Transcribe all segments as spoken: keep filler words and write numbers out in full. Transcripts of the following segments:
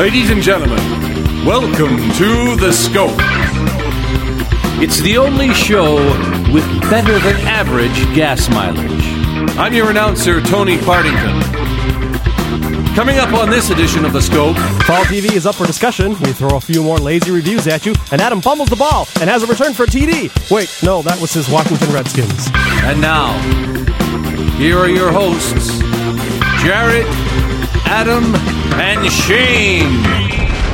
Ladies and gentlemen, welcome to The Scope. It's the only show with better than average gas mileage. I'm your announcer, Tony Partington. Coming up on this edition of The Scope... Fall T V is up for discussion. We throw a few more lazy reviews at you, and Adam fumbles the ball and has a return for T D. Wait, no, that was his Washington Redskins. And now, here are your hosts, Jared, Adam, and Shane.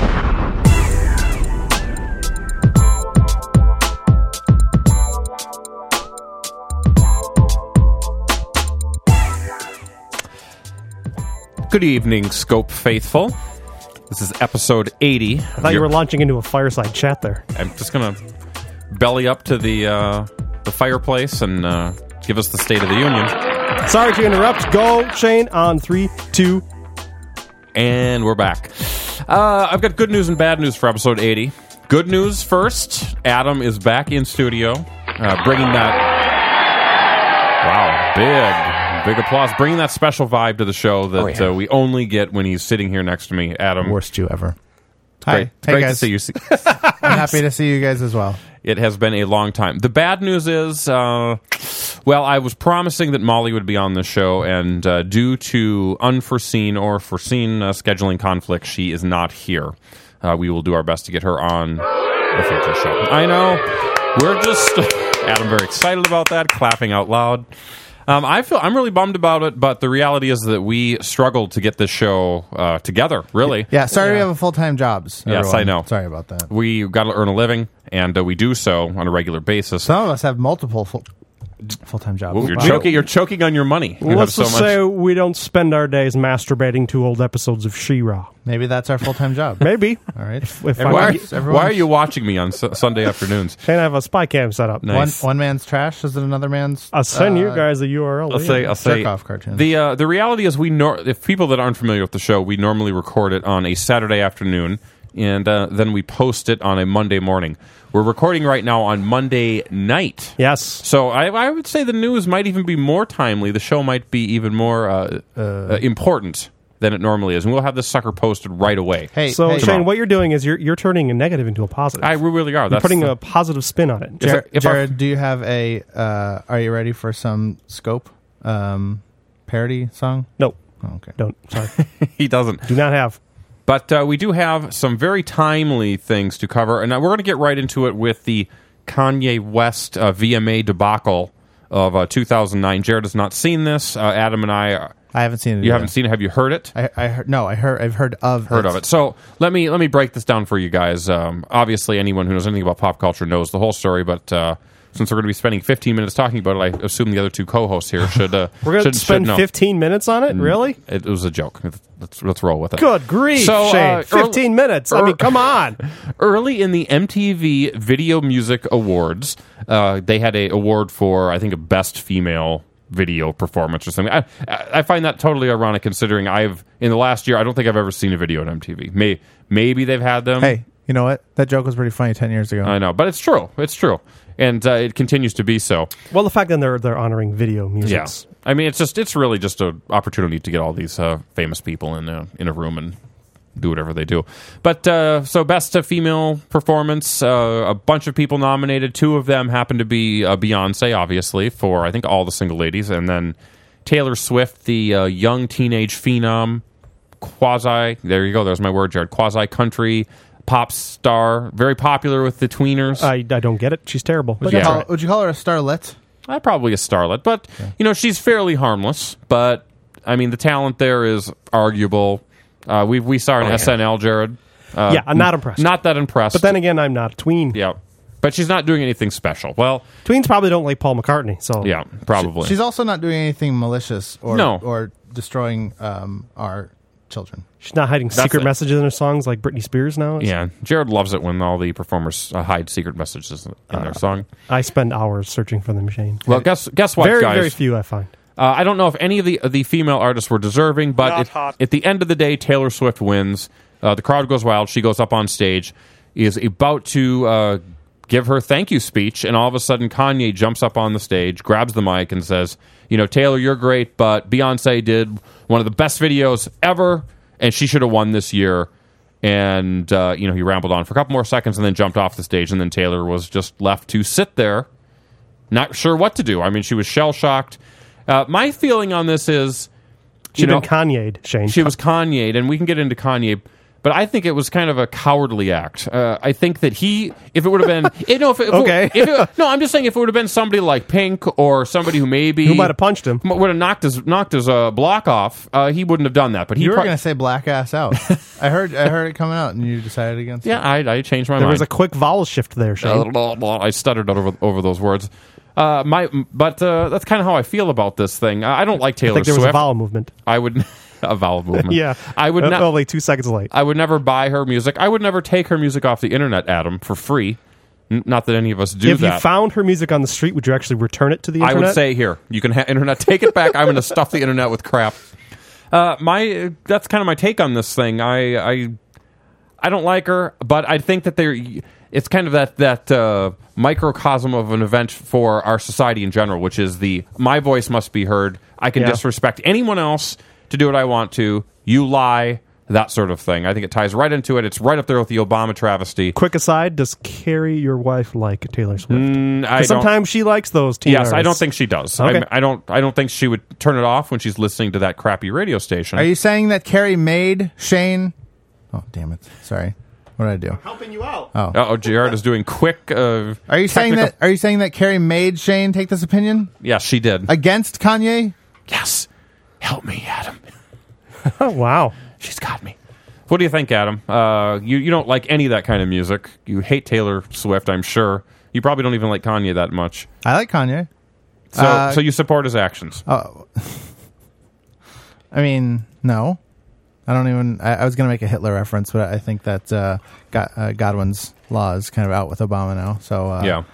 Good evening, Scope faithful. This is episode eighty. I thought you were launching into a fireside chat there. I'm just going to belly up to the uh, the fireplace and uh, give us the State of the Union. Sorry to interrupt. Go, Shane, on three, two. And we're back. Uh, I've got good news and bad news for episode eighty. Good news first. Adam is back in studio, uh, bringing that... Wow, big... Big applause. Bringing that special vibe to the show that oh, yeah. uh, we only get when he's sitting here next to me. Adam. Worst Jew ever. Great. Hi. Hey, Great guys. to see you. I'm happy to see you guys as well. It has been a long time. The bad news is, uh, well, I was promising that Molly would be on the show, and uh, due to unforeseen or foreseen uh, scheduling conflicts, she is not here. Uh, we will do our best to get her on the future show. I know. We're just... Adam very excited about that, clapping out loud. Um, I feel I'm really bummed about it, but the reality is that we struggled to get this show uh, together, really. Yeah, sorry yeah. we have full-time jobs, everyone. Yes, I know. Sorry about that. We got to earn a living, and uh, we do so on a regular basis. Some of us have multiple full, full-time jobs. Ooh, you're, wow. choking, you're choking on your money. You Let's so just much. say we don't spend our days masturbating to old episodes of She-Ra. Maybe that's our full-time job. Maybe. All right. If, if why, I, are, why are you watching me on su- Sunday afternoons? Shane, I have a spy cam set up. Nice. One, one man's trash, is it another man's... I'll send uh, you guys a U R L. I'll say, I'll say jerk-off cartoon. The, uh, the reality is, we nor- if people that aren't familiar with the show, we normally record it on a Saturday afternoon, and uh, then we post it on a Monday morning. We're recording right now on Monday night. Yes. So I, I would say the news might even be more timely. The show might be even more uh, uh, uh, important than it normally is. And we'll have this sucker posted right away. Hey, so, hey, Shane, what you're doing is you're you're turning a negative into a positive. I we really are. You're That's putting the, a positive spin on it. Jared, if Jared do you have a... Uh, are you ready for some Scope um, parody song? No. Oh, okay. Don't. Sorry. he doesn't. Do not have. But uh, we do have some very timely things to cover. And we're going to get right into it with the Kanye West uh, V M A debacle of uh, two thousand nine. Jared has not seen this. Uh, Adam and I... Are, I haven't seen it. You either. haven't seen it? Have you heard it? I, I heard, no, I heard. I've heard of heard it. of it. So let me let me break this down for you guys. Um, obviously, anyone who knows anything about pop culture knows the whole story. But uh, since we're going to be spending fifteen minutes talking about it, I assume the other two co-hosts here should. Uh, we're going should, to spend should know. fifteen minutes on it. Really? It was a joke. Let's let's roll with it. Good grief, So, Shane! uh, Fifteen early, minutes. I mean, come on. Early in the M T V Video Music Awards, uh, they had a award for I think a best female video performance or something. I, I find that totally ironic considering I've in the last year I don't think I've ever seen a video on M T V. May, maybe they've had them. Hey, you know what? That joke was pretty funny ten years ago. I know, but it's true. It's true, and uh, it continues to be so. Well, the fact that they're they're honoring video music. Yeah, I mean, it's just it's really just an opportunity to get all these uh, famous people in a, in a room and do whatever they do. But uh, so best uh, female performance, uh, a bunch of people nominated. Two of them happen to be uh, Beyonce, obviously, for I think all the single ladies, and then Taylor Swift, the uh, young teenage phenom, quasi. There you go. There's my word, Jared. Quasi country pop star, very popular with the tweeners. I, I don't get it. She's terrible. Would, Yeah. you call, would you call her a starlet? Uh, probably a starlet, but okay. you know she's fairly harmless. But I mean, the talent there is arguable. Uh, we we saw her in oh, yeah. S N L, Jared. Uh, yeah, I'm not impressed. Not that impressed. But then again, I'm not a tween. Yeah, but she's not doing anything special. Well, tweens probably don't like Paul McCartney. So yeah, probably. She, she's also not doing anything malicious or no. or destroying um, our children. She's not hiding That's secret it. messages in her songs like Britney Spears now. Yeah, Jared loves it when all the performers uh, hide secret messages in uh, their song. I spend hours searching for the machine. Well, guess guess what, very, guys? Very few I find. Uh, I don't know if any of the the female artists were deserving, but it, at the end of the day, Taylor Swift wins. Uh, the crowd goes wild. She goes up on stage, is about to uh, give her thank you speech, and all of a sudden Kanye jumps up on the stage, grabs the mic, and says, you know, Taylor, you're great, but Beyonce did one of the best videos ever, and she should have won this year. And, uh, you know, he rambled on for a couple more seconds and then jumped off the stage. And then Taylor was just left to sit there, not sure what to do. I mean, she was shell-shocked. Uh, my feeling on this is... She'd been Kanye'd, Shane. She was Kanye'd, and we can get into Kanye, but I think it was kind of a cowardly act. Uh, I think that he, if it would have been... You know, if it, Okay. If it, no, I'm just saying if it would have been somebody like Pink or somebody who maybe... Who might have punched him. Would have knocked his, knocked his uh, block off, uh, he wouldn't have done that. But he You were pro- going to say black ass out. I heard I heard it coming out, and you decided against it. Yeah, I, I changed my There mind. was a quick vowel shift there, Shane. I stuttered over, over those words. Uh, my, but uh, that's kind of how I feel about this thing. I I don't like Taylor I think there was Swift. a vowel movement. I would... a vowel movement. Yeah. I would Uh, not... Only two seconds late. I would never buy her music. I would never take her music off the internet, Adam, for free. N- not that any of us do if that. you found her music on the street, would you actually return it to the I internet? would say, here, you can ha- internet, take it back. I'm going to stuff the internet with crap. Uh, my that's kind of my take on this thing. I I I don't like her, but I think that there it's kind of that that uh, microcosm of an event for our society in general, which is the my voice must be heard. I can Yeah. disrespect anyone else to do what I want to. You lie, that sort of thing. I think it ties right into it. It's right up there with the Obama travesty. Quick aside, does Carrie, your wife, like Taylor Swift? Mm, I 'Cause don't- sometimes she likes those teen Yes, I don't artists. think she does. Okay. I, I don't. I don't think she would turn it off when she's listening to that crappy radio station. Are you saying that Carrie made Shane? Oh, damn it! Sorry, what did I do? helping you out. Oh, Oh, Jared is doing quick. Uh, are you saying technical- that? Are you saying that Carrie made Shane take this opinion Yes, she did. against Kanye? yes, help me, Adam. Oh, wow. She's got me. What do you think, Adam? Uh, you you don't like any of that kind of music. You hate Taylor Swift, I'm sure. You probably don't even like Kanye that much. I like Kanye. So Uh, so you support his actions. Oh, I mean, no, I don't even. I, I was going to make a Hitler reference, but I think that uh, God, uh, Godwin's law is kind of out with Obama now. So uh, yeah.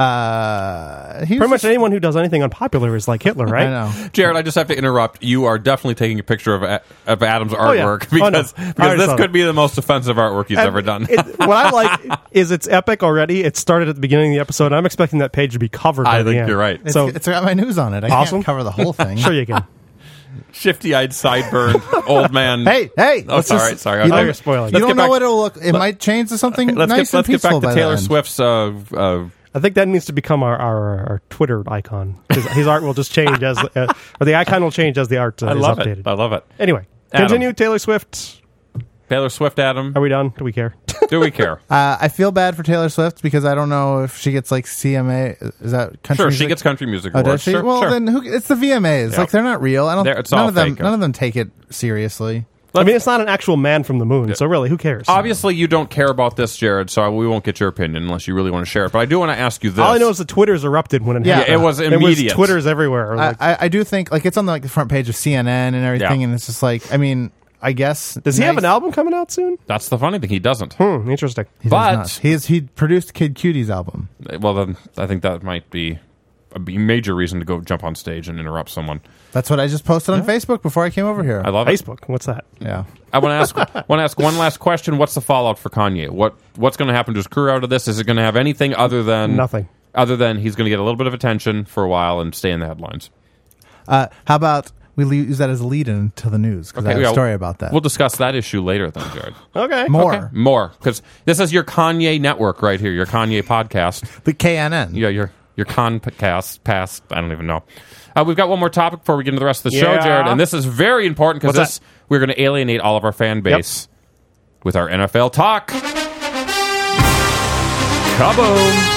uh, he was Pretty much just- anyone who does anything unpopular is like Hitler, right? I know. Jared, I just have to interrupt. You are definitely taking a picture of A- of Adam's yeah. artwork Oh, no. because, I because already this saw could that. be the most offensive artwork he's And ever done. it, what I like is it's epic already. It started at the beginning of the episode. I'm expecting that page to be covered by I the think end. you're right. It's, So it's got my news on it. I Awesome. can't cover the whole thing. sure you can. Shifty-eyed, sideburn, old man. Hey, hey! Oh, let's sorry, just- sorry. You Okay. don't, You're spoiling you it. don't get know back- what it'll look. It might change to something Let's nice get let's and get back peaceful to by Taylor then. Swift's. Uh, uh, I think that needs to become our, our, our Twitter icon. His, his art will just change as, uh, or the icon will change as the art uh, I is love updated. it. I love it. Anyway, Adam. continue. Taylor Swift. Taylor Swift, Adam. Are we done? Do we care? Do we care? Uh, I feel bad for Taylor Swift because I don't know if she gets like C M A. Is that country Sure, music? she gets country music Oh, awards. does she? Sure, well, sure. then who, it's the V M As. Yeah. Like they're not real. I don't. They're- it's none all of them. fake. None of them take it seriously. I mean, it's not an actual man from the moon, so really, who cares? Obviously, you don't care about this, Jared, so we won't get your opinion unless you really want to share it. But I do want to ask you this. All I know is the Twitter's erupted when it Yeah, happened. it was It immediate. was Twitter's everywhere. I, Like, I, I do think like it's on the, like the front page of C N N and everything, Yeah. and it's just like I mean, I guess does he have an nice- album coming out soon? That's the funny thing. He doesn't. Hmm, interesting. He does But- not. he is, he produced Kid Cudie's album. Well, then I think that might be a b- major reason to go jump on stage and interrupt someone. That's what I just posted on Facebook before I came over here. I love it. Facebook. What's that? yeah. I want to ask. want to ask one last question. What's the fallout for Kanye? What What's going to happen to his career out of this? Is it going to have anything other than Nothing. Other than he's going to get a little bit of attention for a while and stay in the headlines. Uh, how about we le- use that as a lead in to the news because I have yeah, a story about that. We'll discuss that issue later, then, Jared. Okay. More Okay. More, because this is your Kanye network right here, your Kanye podcast. the K N N. Yeah, your your Concast past. I don't even know. Uh, we've got one more topic before we get into the rest of the show, Yeah. Jared, and this is very important because What's this we're going to alienate all of our fan base with our N F L talk. Kaboom!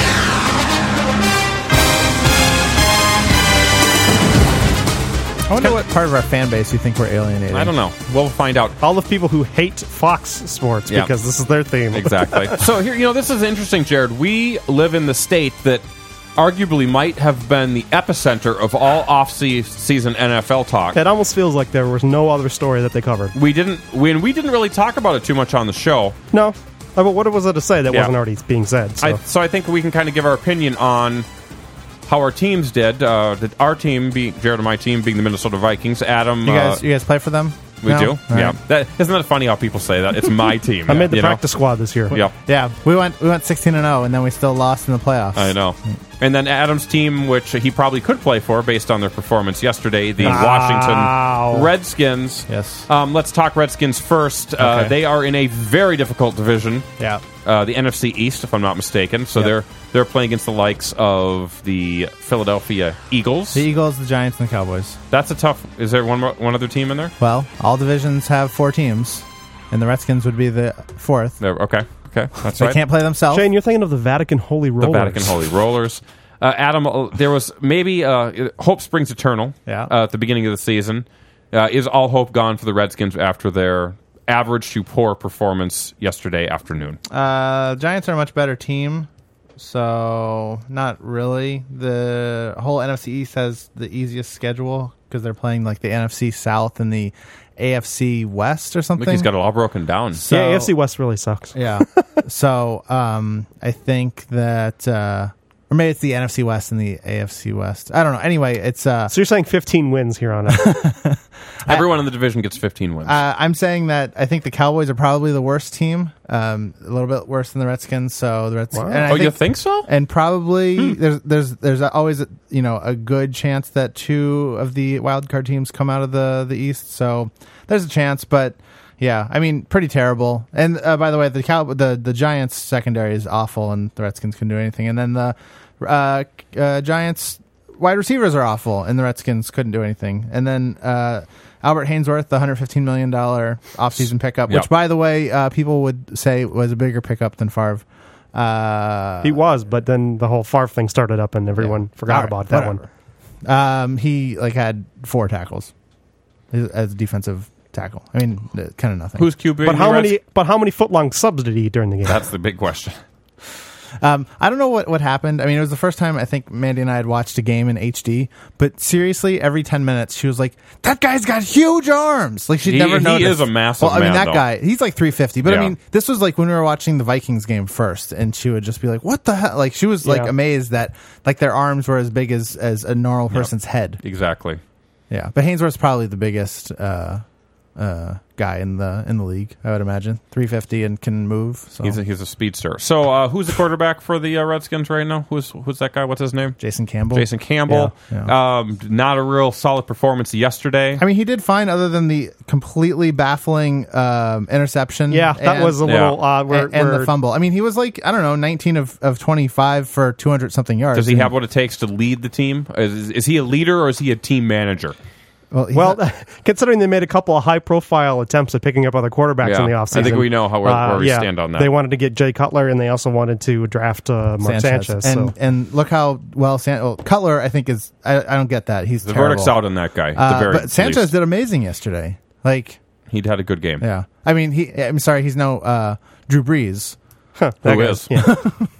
I wonder what part of our fan base you think we're alienating. I don't know. We'll find out. All the people who hate Fox Sports Yeah. because this is their theme. Exactly. So here, you know, this is interesting, Jared. We live in the state that arguably might have been the epicenter of all off-season N F L talk. It almost feels like there was no other story that they covered. We didn't, we, and we didn't really talk about it too much on the show. No. Uh, But what was there to say that Yeah. wasn't already being said? So. I, so I think we can kind of give our opinion on how our teams did. Uh, that our team, being Jared and my team, being the Minnesota Vikings. Adam, You guys, uh, you guys play for them? we No? do. All Yeah, right. that isn't that funny how people say that? It's my team. I made the you know? practice squad this year. Yeah, Yeah, we went we went sixteen and zero, and then we still lost in the playoffs. I know. And then Adam's team, which he probably could play for based on their performance yesterday, the Wow. Washington Redskins. Yes. Um, let's talk Redskins first. Uh, Okay. they are in a very difficult division. Yeah. Uh, the N F C East, if I'm not mistaken. So Yep. they're they're playing against the likes of the Philadelphia Eagles. The Eagles, the Giants, and the Cowboys. That's a tough. Is there one more, one other team in there? Well, all divisions have four teams, and the Redskins would be the fourth. There. Okay. Okay. That's They right. can't play themselves. Shane, you're thinking of the Vatican Holy The Rollers. Vatican Holy Rollers. Uh, Adam, uh, there was maybe uh, hope springs eternal. Yeah. Uh, at the beginning of the season, uh, is all hope gone for the Redskins after their average to poor performance yesterday afternoon? Uh, Giants are a much better team, so not really. The whole N F C East has the easiest schedule because they're playing like the N F C South and the A F C West or something. Mickey's got it all broken down. So- Yeah, A F C West really sucks. Yeah. so um, I think that, uh, or maybe it's the N F C West and the A F C West. I don't know. Anyway, it's. Uh, So you're saying fifteen wins here on it. Everyone in the division gets fifteen wins. Uh, I'm saying that I think the Cowboys are probably the worst team, um, a little bit worse than the Redskins. So the Redskins. Wow. and I oh, you think so? And probably there's there's there's always a, you know a good chance that two of the wild card teams come out of the the East. So there's a chance, but yeah, I mean pretty terrible. And uh, by the way, the Cow the the Giants secondary is awful, and the Redskins couldn't do anything. And then the uh, uh, Giants wide receivers are awful, and the Redskins couldn't do anything. And then uh, Albert Hainsworth, the one hundred fifteen million dollars offseason pickup, Yep. which by the way, uh, people would say was a bigger pickup than Favre. Uh, He was, but then the whole Favre thing started up, and everyone Yeah. forgot All right, about that whatever. one. Um, he like had four tackles as a defensive tackle. I mean, kind of nothing. Who's Q B? But in how the many? Reds? But how many footlong subs did he eat during the game? That's the big question. Um, I don't know what, what happened. I mean, it was the first time I think Mandy and I had watched a game in H D. But seriously, every ten minutes, she was like, "That guy's got huge arms!" Like she'd He- never he noticed. is a massive Well, I mean, man, that though. guy, he's like three fifty. But Yeah. I mean, this was like when we were watching the Vikings game first, and she would just be like, "What the hell?" Like she was like Yeah. amazed that like their arms were as big as as a normal person's head. Exactly. Yeah, but Hainsworth's probably the biggest uh, uh, guy in the in the league. I would imagine three fifty and can move. So He's a, he's a speedster. So uh, who's the quarterback for the uh, Redskins right now? Who's who's that guy? What's his name? Jason Campbell. Jason Campbell. Yeah, Um, not a real solid performance yesterday. I mean, he did fine, other than the completely baffling um, interception. yeah, that and, was a Yeah. little odd. Where, and, and where the fumble. I mean, he was like I don't know, nineteen of, of twenty five for two hundred something yards. Does he And- have what it takes to lead the team? Is, is he a leader or is he a team manager? Well, he's Well, not- considering they made a couple of high-profile attempts at picking up other quarterbacks Yeah, in the I offseason. think we know how- where- where we yeah, stand on that. They wanted to get Jay Cutler, and they also wanted to draft uh, Mark Sanchez. and so. and look how well, San- well Cutler. I think is I, I don't get that. He's The terrible. verdict's out on that guy. at Uh, the very but Sanchez least. did amazing yesterday. Like, He'd had a good game. yeah, I mean, he. I'm sorry, he's no uh, Drew Brees. Huh, that Who guy. is? Yeah.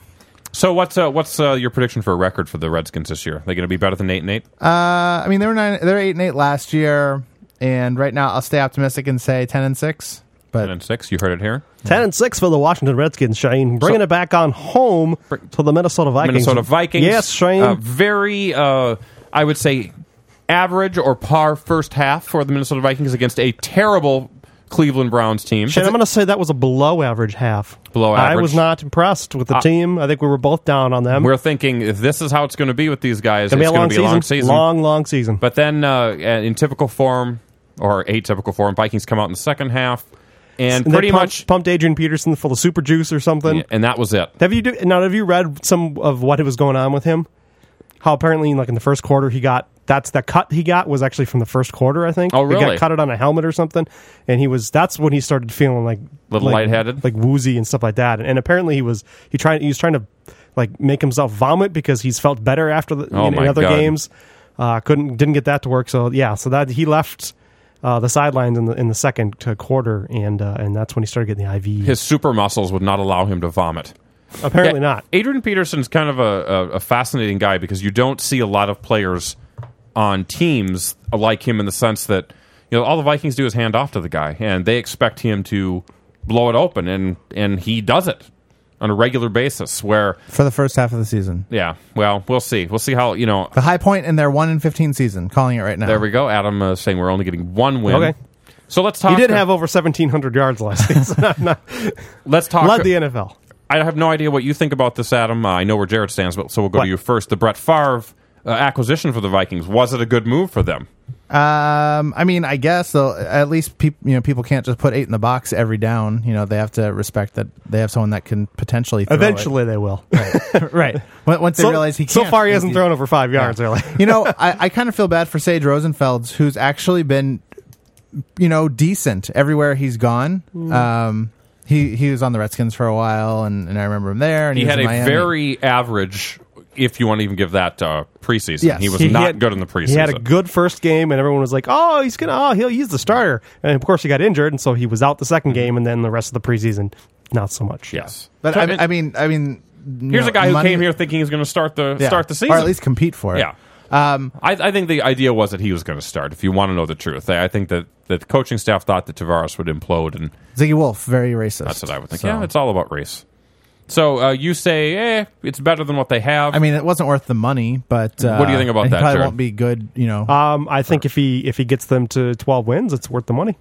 So what's uh, what's uh, your prediction for a record for the Redskins this year? They going to be better than eight and eight? Uh, I mean, they were nine. They were eight and eight last year, and right now I'll stay optimistic and say ten and six. But Ten and six. You heard it here. Ten and six for the Washington Redskins, Shane. Bringing So- it back on home to the Minnesota Vikings. Minnesota Vikings. Yes, Shane. Uh, very, uh, I would say, average or par first half for the Minnesota Vikings against a terrible Cleveland Browns team. Shane, I'm going to say that was a below average half. Below I average. was not impressed with the Uh, team. I think we were both down on them. We're thinking if this is how it's going to be with these guys, Gonna it's going to be a long season. Long, long season. But then, uh, in typical form or atypical form, Vikings come out in the second half and, And they pretty pumped, much, pumped Adrian Peterson full of super juice or something. and that was it. Have you do, now? Have you read some of what was going on with him? How apparently, like in the first quarter, he got that's the cut he got was actually from the first quarter. I think. Oh, really? He got cutted on a helmet or something, and he was. That's when he started feeling like Little like, lightheaded? like woozy and stuff like that. And, and apparently, he was he tried he was trying to like make himself vomit because he's felt better after the Oh, in, in my other God. games. Uh, couldn't didn't get that to work. So yeah, so that he left. Uh, the sidelines in the in the second uh, quarter, and uh, and that's when he started getting the I V. His super muscles would not allow him to vomit. Apparently Yeah, not. Adrian Peterson's kind of a, a, a fascinating guy because you don't see a lot of players on teams like him in the sense that you know all the Vikings do is hand off to the guy, and they expect him to blow it open, and and he does it on a regular basis. Where for the first half of the season, yeah, well, we'll see. We'll see how you know. the high point in their one and fifteen season, calling it right now. There we go. Adam uh, saying we're only getting one win. Okay. So let's talk. He did have over seventeen hundred yards last season. Let's talk. Led the N F L. I have no idea what you think about this, Adam. Uh, I know where Jared stands, but so we'll go What? to you first. The Brett Favre uh, acquisition for the Vikings, was it a good move for them? Um, I mean, I guess though, at least people, you know, people can't just put eight in the box every down. You know, they have to respect that they have someone that can potentially throw Eventually, they will. it. right. When- Once they So, realize he can't. so far, he hasn't he- thrown over five yards. Really. You know, I, I kind of feel bad for Sage Rosenfels, who's actually been, you know, decent everywhere he's gone. Mm. Um, he he was on the Redskins for a while, and, and I remember him there. And he, He was had in a Miami. very average, if you want to even give that uh, preseason. Yes. He was He not had- good in the preseason. He had a good first game, and everyone was like, "Oh, he's gonna, oh, he'll he's the starter." And of course, he got injured, and so he was out the second game, and then the rest of the preseason, not so much. Yes. But So, I, mean- I mean, I mean, you here's know, a guy who money- came here thinking he's going to start the yeah, start the season. or at least compete for it. Yeah. Um, I, I think the idea was that he was going to start, if you want to know the truth. I, I think that, that the coaching staff thought that Tavares would implode, and Ziggy Wolf, very racist. that's what I would think. So- Yeah, it's all about race. So uh, you say, eh, it's better than what they have. I mean, it wasn't worth the money, but uh, What do you think about he that, Probably Jared? won't be good. You know, Um, I think if he if he gets them to twelve wins, it's worth the money.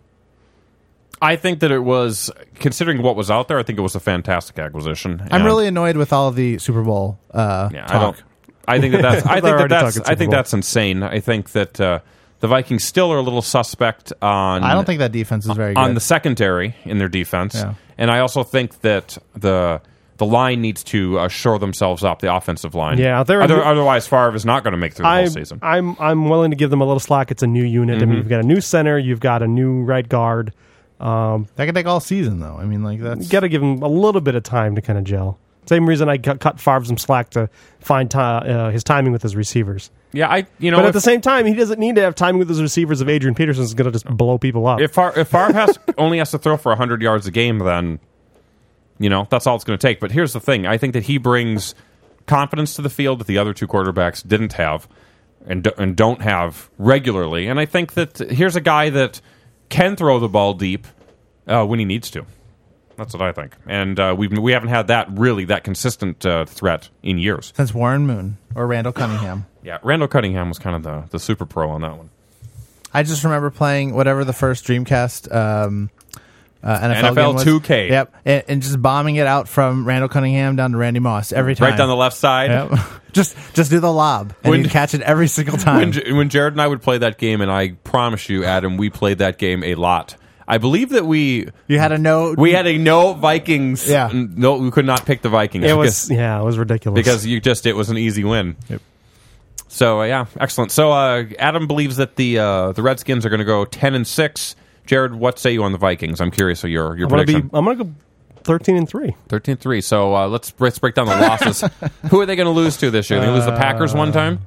I think that it was, considering what was out there, I think it was a fantastic acquisition. I'm And, really annoyed with all of the Super Bowl uh, yeah, talk. I don't. I think that that's. I They're think that already that's. talking I Super think Bowl. that's insane. I think that uh, the Vikings still are a little suspect on. I don't think that defense is very good. on the secondary in their defense, Yeah. and I also think that the the line needs to uh, shore themselves up, the offensive line. Yeah, they're a Other, new- otherwise Favre is not going to make it through the whole I'm, season. I'm I'm willing to give them a little slack. It's a new unit. I Mm-hmm. mean, you've got a new center, you've got a new right guard. Um, that could take all season, though. I mean, like that's you got to give him a little bit of time to kind of gel. Same reason I cut, cut Favre some slack to find ti uh, his timing with his receivers. Yeah, I you know But at if, the same time, he doesn't need to have timing with his receivers if Adrian Peterson is going to just blow people up. if Favre, if Favre has only has to throw for one hundred yards a game, then you know that's all it's going to take. But here's the thing: I think that he brings confidence to the field that the other two quarterbacks didn't have and do, and don't have regularly. And I think that here's a guy that can throw the ball deep uh, when he needs to. That's what I think. And uh, we we haven't had that really that consistent uh, threat in years. since Warren Moon or Randall Cunningham. Yeah, Randall Cunningham was kind of the the super pro on that one. I just remember playing whatever the first Dreamcast um, uh, N F L, N F L game was. two K. Yep, and, and just bombing it out from Randall Cunningham down to Randy Moss every time. Right down the left side. Yep. just just do the lob and When- you'd catch it every single time. When, J- when Jared and I would play that game, and I promise you, Adam, we played that game a lot. I believe that we you had a no. we had a no Vikings. Yeah. n- no, we could not pick the Vikings. it because, was yeah, it was ridiculous. because you just it was an easy win. Yep. So uh, yeah, excellent. So uh, Adam believes that the uh, the Redskins are going to go ten and six. Jared, what say you on the Vikings? I'm curious of your your I'm going to prediction. be I'm going to go thirteen and three. Thirteen three. So uh, let's let's break down the losses. Who are they going to lose to this year? They lose the Packers one time.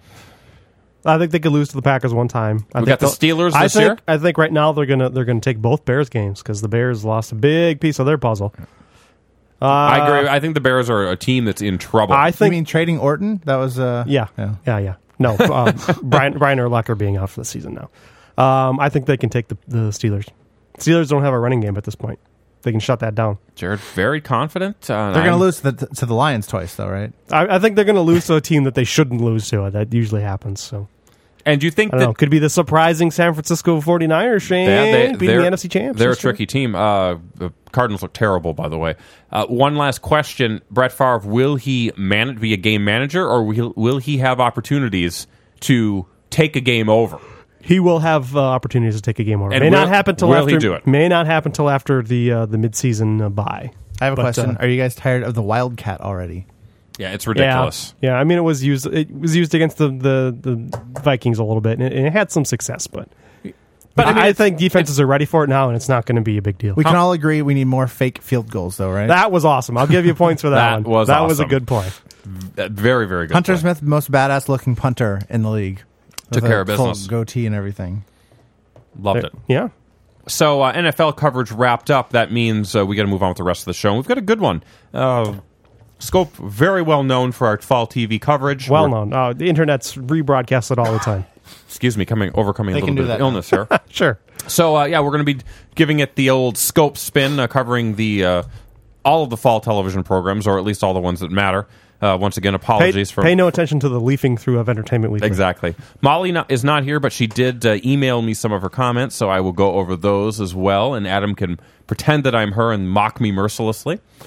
I think they could lose to the Packers one time. I We think got the they'll- Steelers I this think, year? I think right now they're gonna they're gonna take both Bears games because the Bears lost a big piece of their puzzle. Uh, I agree. I think the Bears are a team that's in trouble. I you think mean trading Orton? That was uh, yeah, yeah. yeah, yeah. No, um, Brian Brian Urlacher being out for the season now. Um, I think they can take the, the Steelers. Steelers don't have a running game at this point. They can shut that down. Jared, very confident. Uh, They're going to I'm- lose to the, to the Lions twice, though, right? I, I think they're going to lose to a team that they shouldn't lose to. That usually happens. So And do you think I don't that know. Could be the surprising San Francisco forty-niners, Shane, Yeah, they, beating they're- the N F C champs. They're a this year. tricky team. Uh, the Cardinals look terrible, by the way. Uh, one last question: Brett Favre, will he manage, be a game manager, or will, will he have opportunities to take a game over? He will have uh, opportunities to take a game over. And May will- not happen till will after. he do it? May not happen till after the uh, the midseason uh, bye. I have a But, question. uh, Are you guys tired of the Wildcat already? Yeah, it's ridiculous. Yeah, yeah. I mean, it was used. It was used against the the, the Vikings a little bit, and it, and it had some success. But, but I, I mean, I it's- think defenses are ready for it now, and it's not going to be a big deal. We can all agree we need more fake field goals, though, right? That was awesome. I'll give you points for that, That one. was that was a awesome. good play. That- very, very good. Hunter play. Smith, most badass looking punter in the league. Took With care a of business. full goatee and everything. Loved it. Yeah. So uh, N F L coverage wrapped up. That means uh, we got to move on with the rest of the show. We've got a good one. Uh, Scope, very well known for our fall T V coverage. Well We're- known. Uh, the internet's rebroadcasted all the time. Excuse me, coming overcoming They a can little do bit that of now. illness here. Sure. So uh, yeah, we're going to be giving it the old Scope spin, uh, covering the uh, all of the fall television programs, or at least all the ones that matter. Uh, once again, Pay, apologies for pay no attention to the leafing through of Entertainment Weekly. exactly. Molly not, is not here, but she did uh, email me some of her comments, so I will go over those as well. And Adam can pretend that I'm her and mock me mercilessly.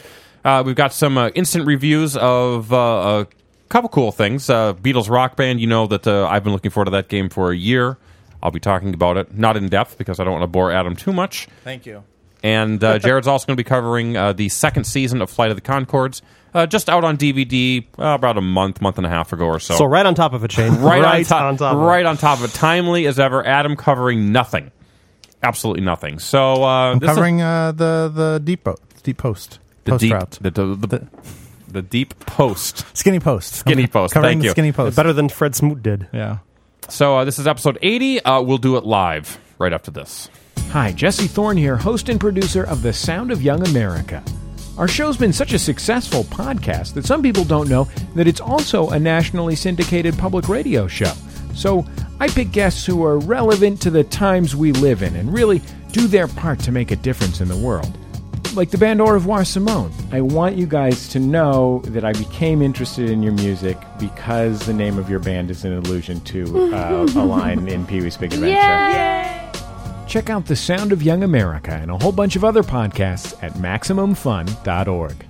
Uh, we've got some uh, instant reviews of uh, a couple cool things. Uh, Beatles Rock Band, you know that uh, I've been looking forward to that game for a year. I'll be talking about it, not in depth, because I don't want to bore Adam too much. Thank you. And uh, Jared's also going to be covering uh, the second season of Flight of the Conchords, uh, just out on D V D uh, about a month, month and a half ago or so. So right on top of it, Shane. right, right on, top, on top. right of on top of it. Timely as ever. Adam covering nothing, absolutely nothing. So uh, I'm this covering is, uh, the the deep po- deep post the post deep route. the, the, the, the deep post. Skinny post. Skinny I'm post. Covering Thank the you. Skinny post. Better than Fred Smoot did. Yeah. So uh, this is episode eighty. Uh, we'll do it live right after this. Hi, Jesse Thorne here, host and producer of The Sound of Young America. Our show's been such a successful podcast that some people don't know that it's also a nationally syndicated public radio show. So I pick guests who are relevant to the times we live in and really do their part to make a difference in the world. Like the band Au Revoir Simone. I want you guys to know that I became interested in your music because the name of your band is an allusion to uh, a line in Pee-wee's Big Adventure. Yay! Check out The Sound of Young America and a whole bunch of other podcasts at Maximum Fun dot org.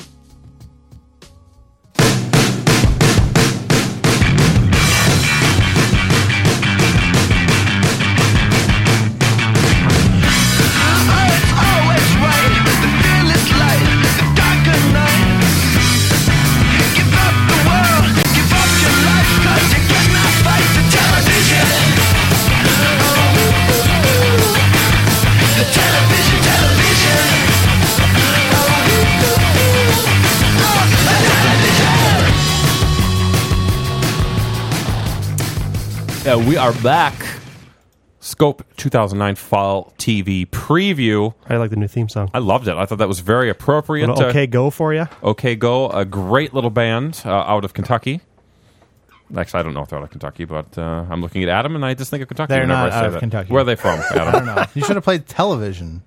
Uh, we are back. Scope two thousand nine Fall T V preview. I like the new theme song. I loved it. I thought that was very appropriate. Little okay, go for you. OK Go, a great little band uh, out of Kentucky. Actually, I don't know if they're out of Kentucky, but uh, I'm looking at Adam, and I just think of Kentucky. They're whenever not I say out of that. Kentucky. Where are they from, Adam? I don't know. You should have played Television.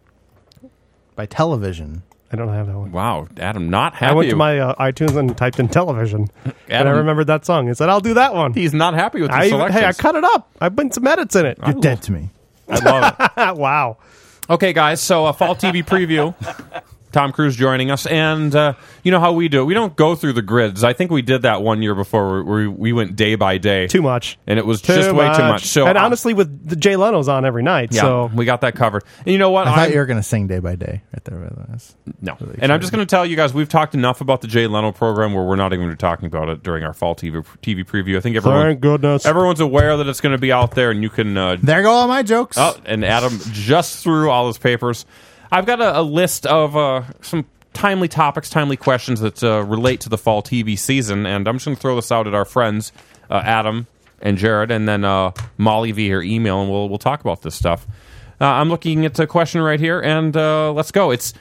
By Television. I don't have that one. Wow, Adam, not happy. I went to my uh, iTunes and typed in television, and I Adam- remembered that song and said, "I'll do that one." He's not happy with the I, selections. hey, I cut it up. I put some edits in it. You're dead to me. I love it. Wow. Okay, guys, so a Fall T V preview. Tom Cruise joining us, and uh, you know how we do it. We don't go through the grids. I think we did that one year before where we, we went day by day. Too much. And it was Too just way much. too much. So and uh, honestly, with the Jay Leno's on every night, yeah, so we got that covered. And you know what? I thought I'm- you were going to sing Day by Day right there. That's No. really And I'm just going to tell you guys, we've talked enough about the Jay Leno program where we're not even going to be talking about it during our Fall T V, T V preview. I think everyone, thank goodness. everyone's aware that it's going to be out there, and you can... Uh, There go all my jokes. oh, and Adam just threw all his papers. I've got a, a list of uh, some timely topics, timely questions that uh, relate to the Fall T V season, and I'm just going to throw this out at our friends, uh, Adam and Jared, and then uh, Molly via email, and we'll, we'll talk about this stuff. Uh, I'm looking at a question right here, and uh, let's go. It's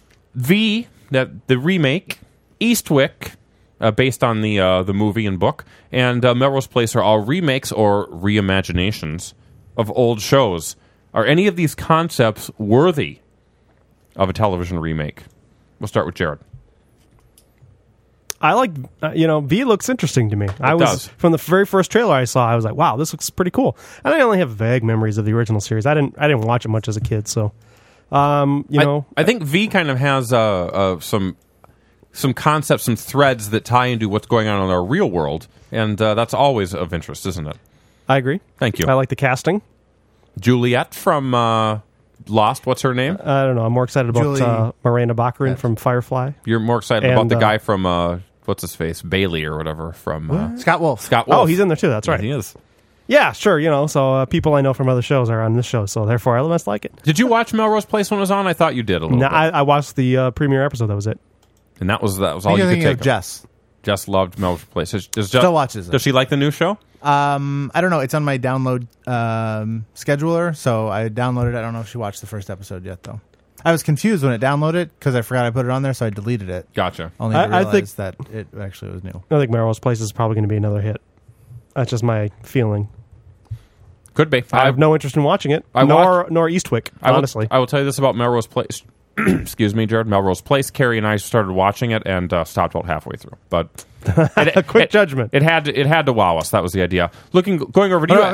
V, that the remake, Eastwick, uh, based on the uh, the movie and book, and uh, Melrose Place are all remakes or reimaginations of old shows. Are any of these concepts worthy of a television remake? We'll start with Jared. I like, uh, you know, V looks interesting to me. I was does. from the very first trailer I saw. I was like, wow, this looks pretty cool. And I only have vague memories of the original series. I didn't, I didn't watch it much as a kid, so um, you I, know, I think V kind of has uh, uh, some some concepts, some threads that tie into what's going on in our real world, and uh, that's always of interest, isn't it? I agree. Thank you. I like the casting. Juliet from uh, Lost. What's her name? I don't know. I'm more excited about Julie- uh, Miranda Baccarin from Firefly. You're more excited about And, the uh, guy from uh, what's his face, Bailey or whatever from uh, Scott Wolf. Scott Wolf. Oh, he's in there too. That's Yeah, right. he is. Yeah, sure. You know, so uh, people I know from other shows are on this show, so therefore I must like it. Did you watch Melrose Place when it was on? I thought you did a little No, bit, I, I watched the uh, premiere episode. That was it. and that was that was I all think you you're could thinking take. of Jess. Jess loved Melrose Place. Does, does Jess, Still watches it. Does she like the new show? Um, I don't know. It's on my download um, scheduler, so I downloaded it. I don't know if she watched the first episode yet, though. I was confused when it downloaded because I forgot I put it on there, so I deleted it. Gotcha. Only to I- I realize think- that it actually was new. I think Melrose Place is probably going to be another hit. That's just my feeling. Could be. I have no interest in watching it, I nor watched- nor Eastwick. I will, honestly, I will tell you this about Melrose Place. Excuse me, Jared. Melrose Place. Carrie and I started watching it and uh, stopped about halfway through. But it, a quick it, judgment. It had to, it had to wow us. That was the idea. Looking, going over to What you, about me?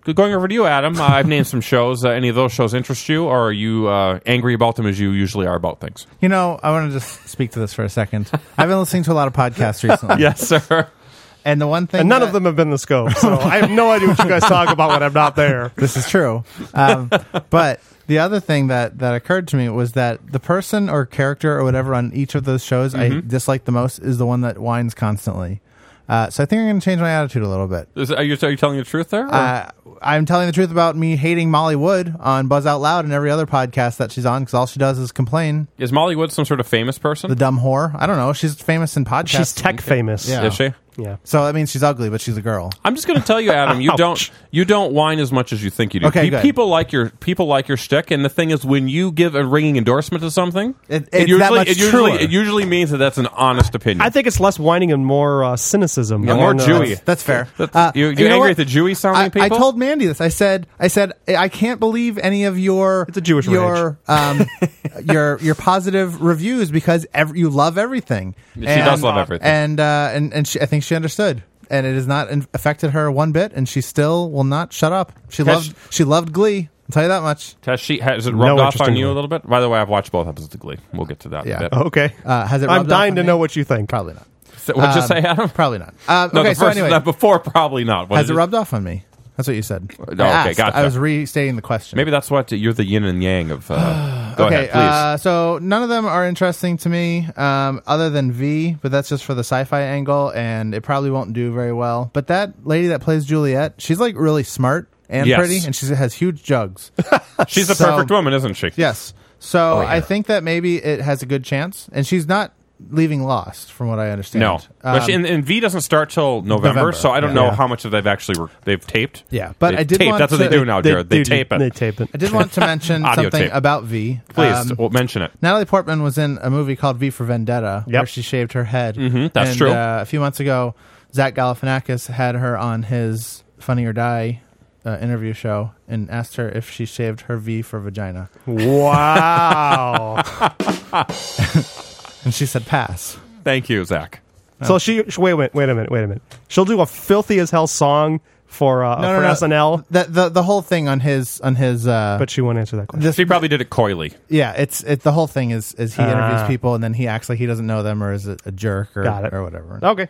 going over to you, Adam. Uh, I've named some shows. Uh, any of those shows interest you, or are you uh, angry about them as you usually are about things? You know, I want to just speak to this for a second. I've been listening to a lot of podcasts recently. Yes, sir. And the one thing, And none that, of them have been the scope, so I have no idea what you guys talk about when I'm not there. This is true. Um, but the other thing that, that occurred to me was that the person or character or whatever on each of those shows Mm-hmm. I dislike the most is the one that whines constantly. Uh, so I think I'm going to change my attitude a little bit. Is, are, you, are you telling the truth there? or- Uh, I'm telling the truth about me hating Molly Wood on Buzz Out Loud and every other podcast that she's on because all she does is complain. Is Molly Wood some sort of famous person? The dumb whore. I don't know. She's famous in podcasts. She's tech famous. Yeah. Is she? Yeah. So that means she's ugly, but she's a girl. I'm just going to tell you, Adam. You don't you don't whine as much as you think you do. Okay, Pe- good. People like your people like your shtick, and the thing is, when you give a ringing endorsement to something, It- it it's usually that much it usually truer. it usually means that that's an honest opinion. I think it's less whining and more uh, cynicism. Yeah, more And, uh, Jewy. That's fair. That's- Uh, you- you know angry what? at the Jewy sounding I, people? I told Mandy this. I said, I said, I can't believe any of your It's a Jewish your um your your positive reviews because every, you love everything. She does love everything. and uh, and and she, I think she understood. And it has not in- affected her one bit, and she still will not shut up. She Has loved she loved Glee. I'll tell you that much. Has she has it No rubbed off interest on in you a Glee. little bit? By the way, I've watched both episodes of Glee. We'll get to that Yeah. in a bit. Okay. Uh, has it? I'm rubbed off dying on to me? know what you think. Probably not. So, what'd you Um, say, Adam? Probably not. Um, No, okay, the so first, anyway, that before probably not. What has did it you- rubbed off on me? That's what you said. Oh, I okay, asked. gotcha. I was restating the question. Maybe that's what you're the yin and yang of. Uh, go okay, ahead, please. Uh, so none of them are interesting to me, um, other than V, but that's just for the sci-fi angle, and it probably won't do very well. But that lady that plays Juliet, she's like really smart and Yes. pretty, and she has huge jugs. She's a so- perfect woman, isn't she? Yes. So Oh, yeah. I think that maybe it has a good chance, and she's not leaving Lost, from what I understand. No, but Um, she, and, and V doesn't start till November, November, so I don't yeah. know Yeah. how much of they've actually re- they've taped. Yeah, but They've I did taped. want That's what to- they do now, Jared. They, do- tape it. They tape it. I did want to mention Audio something tape. about V. Please, Um, well, mention it. Natalie Portman was in a movie called V for Vendetta, Yep. where she shaved her head. Mhm, that's and, true. Uh, a few months ago, Zach Galifianakis had her on his Funny or Die uh, interview show and asked her if she shaved her V for vagina, Wow. and she said pass. Thank you, Zach. So she, she wait, wait, wait a minute, wait a minute. She'll do a filthy as hell song for uh, No, for no, no. S N L, The, the the whole thing on his on his. Uh, but she won't answer that question. this, She probably did it coyly. yeah, it's it. The whole thing is is he interviews Ah. people and then he acts like he doesn't know them or is a, a jerk or Got it. or whatever. Okay.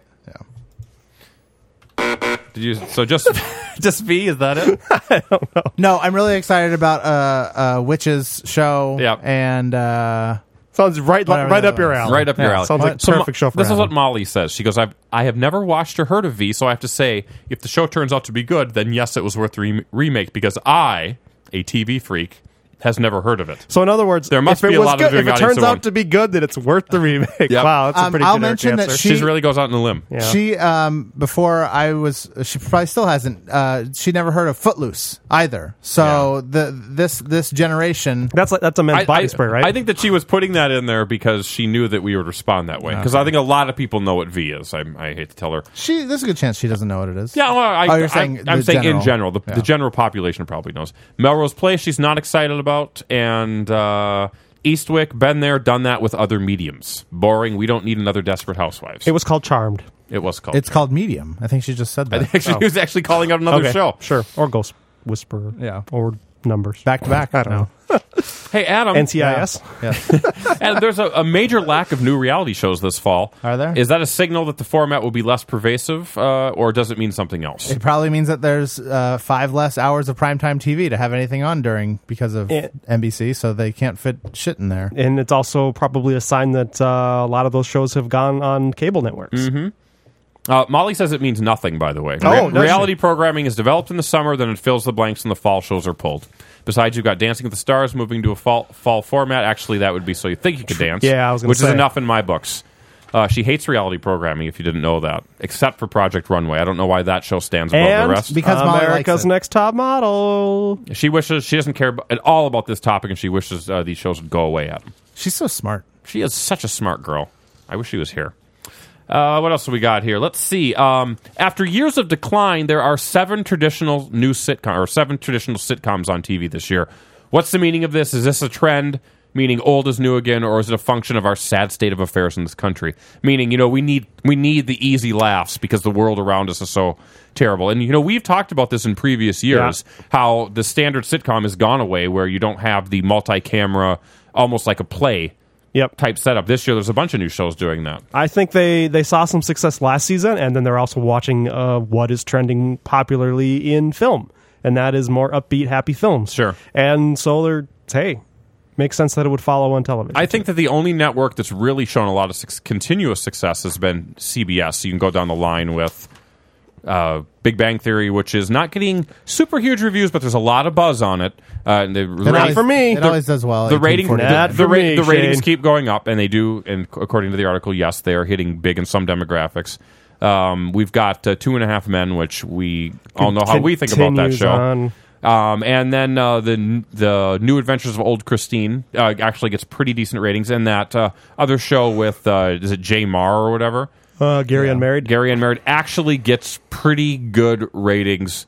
Did you? So just just V? Is that it? No, I'm really excited about uh, uh Witches show. Yep. and uh, Sounds right, Whatever right the up other your one is. alley. Right up your Yeah, alley. Sounds like a So perfect Mo- show for This is Adam. what Molly says. She goes, "I've I have never watched or heard of V, so I have to say, if the show turns out to be good, then yes, it was worth the re- remake because I, a T V freak, has never heard of it." So in other words, There must if it be a was lot of good, if viewing it audience turns that out won't- to be good, then it's worth the remake. Yep. Wow, that's a Um, pretty I'll generic mention that answer. she- She really goes out on a limb. Yeah. she um before I was she probably still hasn't uh she never heard of Footloose either. So the this this generation. that's like that's a men's body spray, right? I think that she was putting that in there because she knew that we would respond that way. Because I think a lot of people know what V is. I, I hate to tell her. She there's a good chance she doesn't know what it is. Yeah, well, I, Oh, you're I, saying I'm the saying in general. general. The, Yeah. the general population probably knows. Melrose Place, she's not excited about. And uh, Eastwick, been there, done that with other mediums. Boring. We don't need another Desperate Housewives. it was called Charmed. It was called. It's called Medium. I think she just said I that. think she was actually calling out another Okay, show. sure, or Ghost Whisperer, Yeah. or numbers Back to back. I don't know. Hey, Adam. N C I S. And there's a, a major lack of new reality shows this fall. Are there? Is that a signal that the format will be less pervasive, uh, or does it mean something else? It probably means that there's uh, five less hours of primetime T V to have anything on during because of Yeah. N B C, so they can't fit shit in there. And it's also probably a sign that uh, a lot of those shows have gone on cable networks. Mm-hmm. Uh, Molly says it means nothing, by the way. Oh, Re- does reality programming is developed in the summer, then it fills the blanks and the fall shows are pulled. Besides, you've got Dancing with the Stars moving to a fall, fall format. Actually, that would be So You Think You Could Dance. Yeah, I was gonna Which say. is enough in my books. Uh, she hates reality programming, if you didn't know that, except for Project Runway. I don't know why that show stands above And the rest. because Molly likes America's it. Next Top Model. She wishes she doesn't care ab- at all about this topic, and she wishes uh, these shows would go away. Adam. She's so smart. She is such a smart girl. I wish she was here. Uh, what else have we got here? Let's see. Um, after years of decline, there are seven traditional new sitcom or seven traditional sitcoms on T V this year. What's the meaning of this? Is this a trend? meaning old is new again, or is it a function of our sad state of affairs in this country? Meaning, you know, we need we need the easy laughs because the world around us is so terrible. And, you know, we've talked about this in previous years, yeah. how the standard sitcom has gone away where you don't have the multi-camera, almost like a play yep. type setup. This year, there's a bunch of new shows doing that. I think they, they saw some success last season, and then they're also watching uh, what is trending popularly in film, and that is more upbeat, happy films. Sure. And so they're, hey, makes sense that it would follow on television. I think that the only network that's really shown a lot of su- continuous success has been C B S. You can go down the line with uh, Big Bang Theory, which is not getting super huge reviews, but there's a lot of buzz on it. Uh, and the Not rating, for me. It the, always does well. The rating, the, Not the, for ra- me, the ratings Shane. keep going up, and they do. And according to the article, yes, they are hitting big in some demographics. Um, we've got uh, Two and a Half Men, which we all know how we think about that Continues show. on. Um, and then uh, the the New Adventures of Old Christine uh, actually gets pretty decent ratings. And that uh, other show with uh, is it Jay Marr or whatever? Uh, Gary Unmarried. Gary Unmarried actually gets pretty good ratings.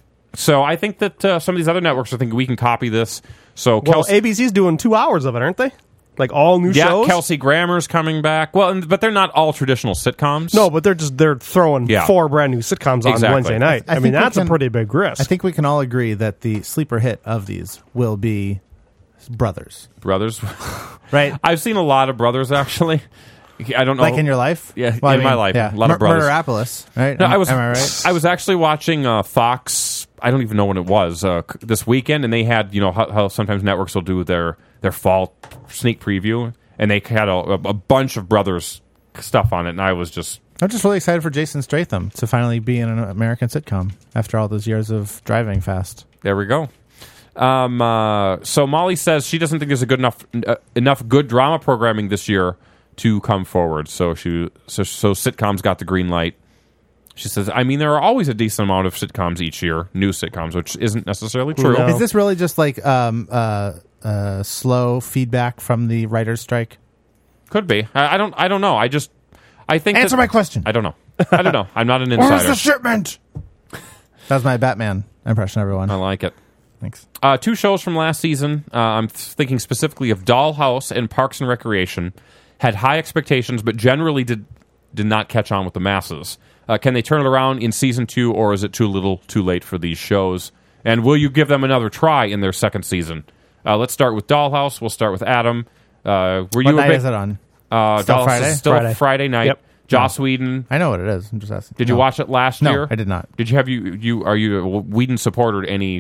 So I think that uh, some of these other networks are thinking we can copy this. So Well, Kelsey, A B C's doing two hours of it, aren't they? Like all new yeah, shows? Kelsey Grammer's coming back. Well, and, but they're not all traditional sitcoms. No, but they're just they're throwing Yeah. four brand new sitcoms on Exactly. Wednesday night. I I, mean, think we that's can- a pretty big risk. I think we can all agree that the sleeper hit of these will be Brothers. Brothers. Right? I've seen a lot of Brothers actually. I don't know. Like in your life? Yeah, Well, I in my mean, life, yeah. a lot of Mur- Brothers. Murderapolis, right? No, am, I was. am I right? I was actually watching uh, Fox. I don't even know when it was uh, c- this weekend, and they had you know how, how sometimes networks will do their their fall sneak preview, and they had a, a bunch of Brothers stuff on it, and I was just I'm just really excited for Jason Statham to finally be in an American sitcom after all those years of driving fast. there. We go. Um, uh, so Molly says she doesn't think there's a good enough uh, enough good drama programming this year to come forward. So she so, so sitcoms got the green light. She says, I mean, there are always a decent amount of sitcoms each year, new sitcoms, which isn't necessarily true. No. Is this really just like um, uh, uh, slow feedback from the writer's strike? Could be. I, I don't. I don't know. I just. I think. Answer that, my question. I don't know. I don't know. I'm not an Where's insider. the shipment? That was my Batman impression, everyone. I like it. Thanks. Uh, two shows from last season. Uh, I'm thinking specifically of Dollhouse and Parks and Recreation. Had high expectations, but generally did did not catch on with the masses. Uh, can they turn it around in season two, or is it too little, too late for these shows? And will you give them another try in their second season? Uh, let's start with Dollhouse. We'll start with Adam. Uh, were What you a night big, is it on? Uh, Still Dollhouse Friday? is still Friday. Friday night. Yep. Joss Whedon. I know what it is. I'm just asking. Did you No. watch it last No, year? I did not. Did you have you you are you a Whedon supporter? Any?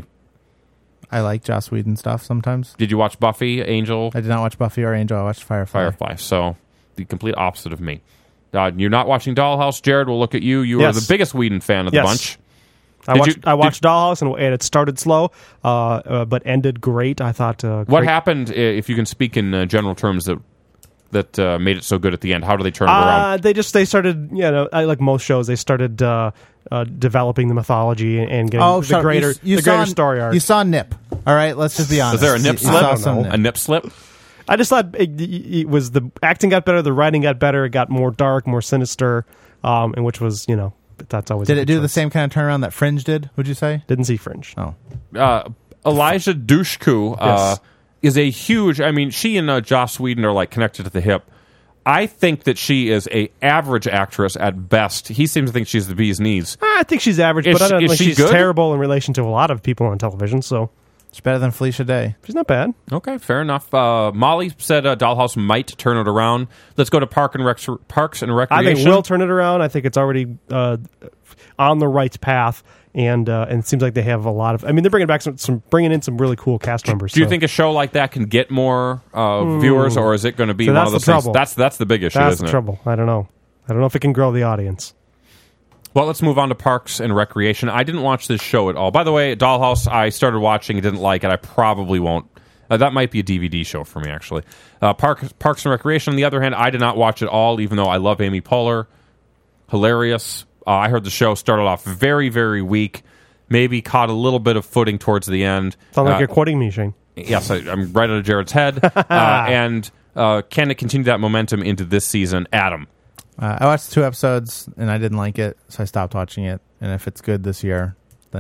I like Joss Whedon stuff sometimes. Did you watch Buffy, Angel, I did not watch Buffy or Angel. I watched Firefly. Firefly? So the complete opposite of me. Uh, you're not watching Dollhouse. Jared, we'll look at you. You Yes. are the biggest Whedon fan of the Yes. bunch. I Did watched you- I watched did- Dollhouse and, and it started slow, uh, uh, but ended great. I thought. Uh, What great. happened, uh, if you can speak in uh, general terms, that that uh, made it so good at the end? How do they turn it around? Uh, they just they started, you know, I, like most shows, they started uh, uh, developing the mythology and, and getting Oh, the shut up. greater You- you the saw greater n- story arc. You saw Nip. All right, let's just be honest. Is there a nip You- you slip? saw I don't some know. nip. A nip slip? I just thought it, it was the acting got better, the writing got better, it got more dark, more sinister, um, and which was, you know, that's always. Did a it good do the choice. same kind of turnaround that Fringe did, would you say? Didn't see Fringe. Oh. Uh, Elijah Dushku uh, Yes. is a huge. I mean, she and uh, Joss Whedon are like connected to the hip. I think that she is a average actress at best. He seems to think she's the bee's knees. I think she's average, Is but I she- don't is think she she's good? terrible in relation to a lot of people on television. So It's better than Felicia Day. she's not bad. Okay, fair enough. Uh, Molly said uh, Dollhouse might turn it around. Let's go to Park and Rec- Parks and I Recreation. think we'll turn it around. I think it's already uh, on the right path, and uh, and it seems like they have a lot of. I mean, they're bringing back some, some bringing in some really cool cast members. Do you so think a show like that can get more uh, viewers, or is it going to be So one that's of those the things? trouble. That's that's the big issue, that's isn't the it? trouble? I don't know. I don't know if it can grow the audience. Well, let's move on to Parks and Recreation. I didn't watch this show at all. By the way, Dollhouse, I started watching, didn't like it. I probably won't. Uh, that might be a D V D show for me, actually. Uh, Park, Parks and Recreation, on the other hand, I did not watch it all, even though I love Amy Poehler. Hilarious. Uh, I heard the show started off very, very weak. Maybe caught a little bit of footing towards the end. Sound like Uh, you're quoting me, Shane. Yes, I, I'm right out of Jared's head. uh, and uh, can it continue that momentum into this season? Adam. Uh, I watched two episodes and I didn't like it, so I stopped watching it. And if it's good this year, then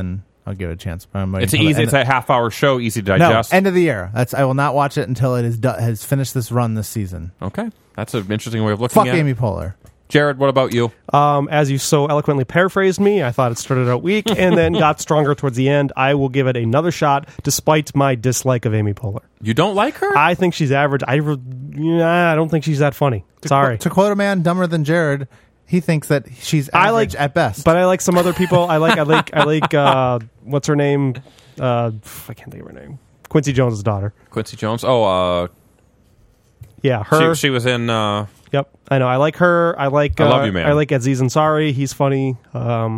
I'll give it a chance. I'm waiting It's till the easy. end It's of- a half hour show, easy to no, digest. end of the year. That's I will not watch it until it is do- has finished this run this season. Okay, that's an interesting way of looking Fuck at Amy it. Poehler. Jared, what about you? Um, as you so eloquently paraphrased me, I thought it started out weak and then got stronger towards the end. I will give it another shot, despite my dislike of Amy Poehler. You don't like her? I think she's average. I, re- yeah, I don't think she's that funny. Sorry. To quote a man dumber than Jared, he thinks that she's I average like at best. But I like some other people. I like I like I like uh, what's her name? Uh, I can't think of her name. Quincy Jones' daughter. Quincy Jones. Oh, uh, Yeah, her. she, she was in. Uh, Yep, I know. I like her. I like. I uh, love you, man. I like Aziz Ansari. He's funny. Um,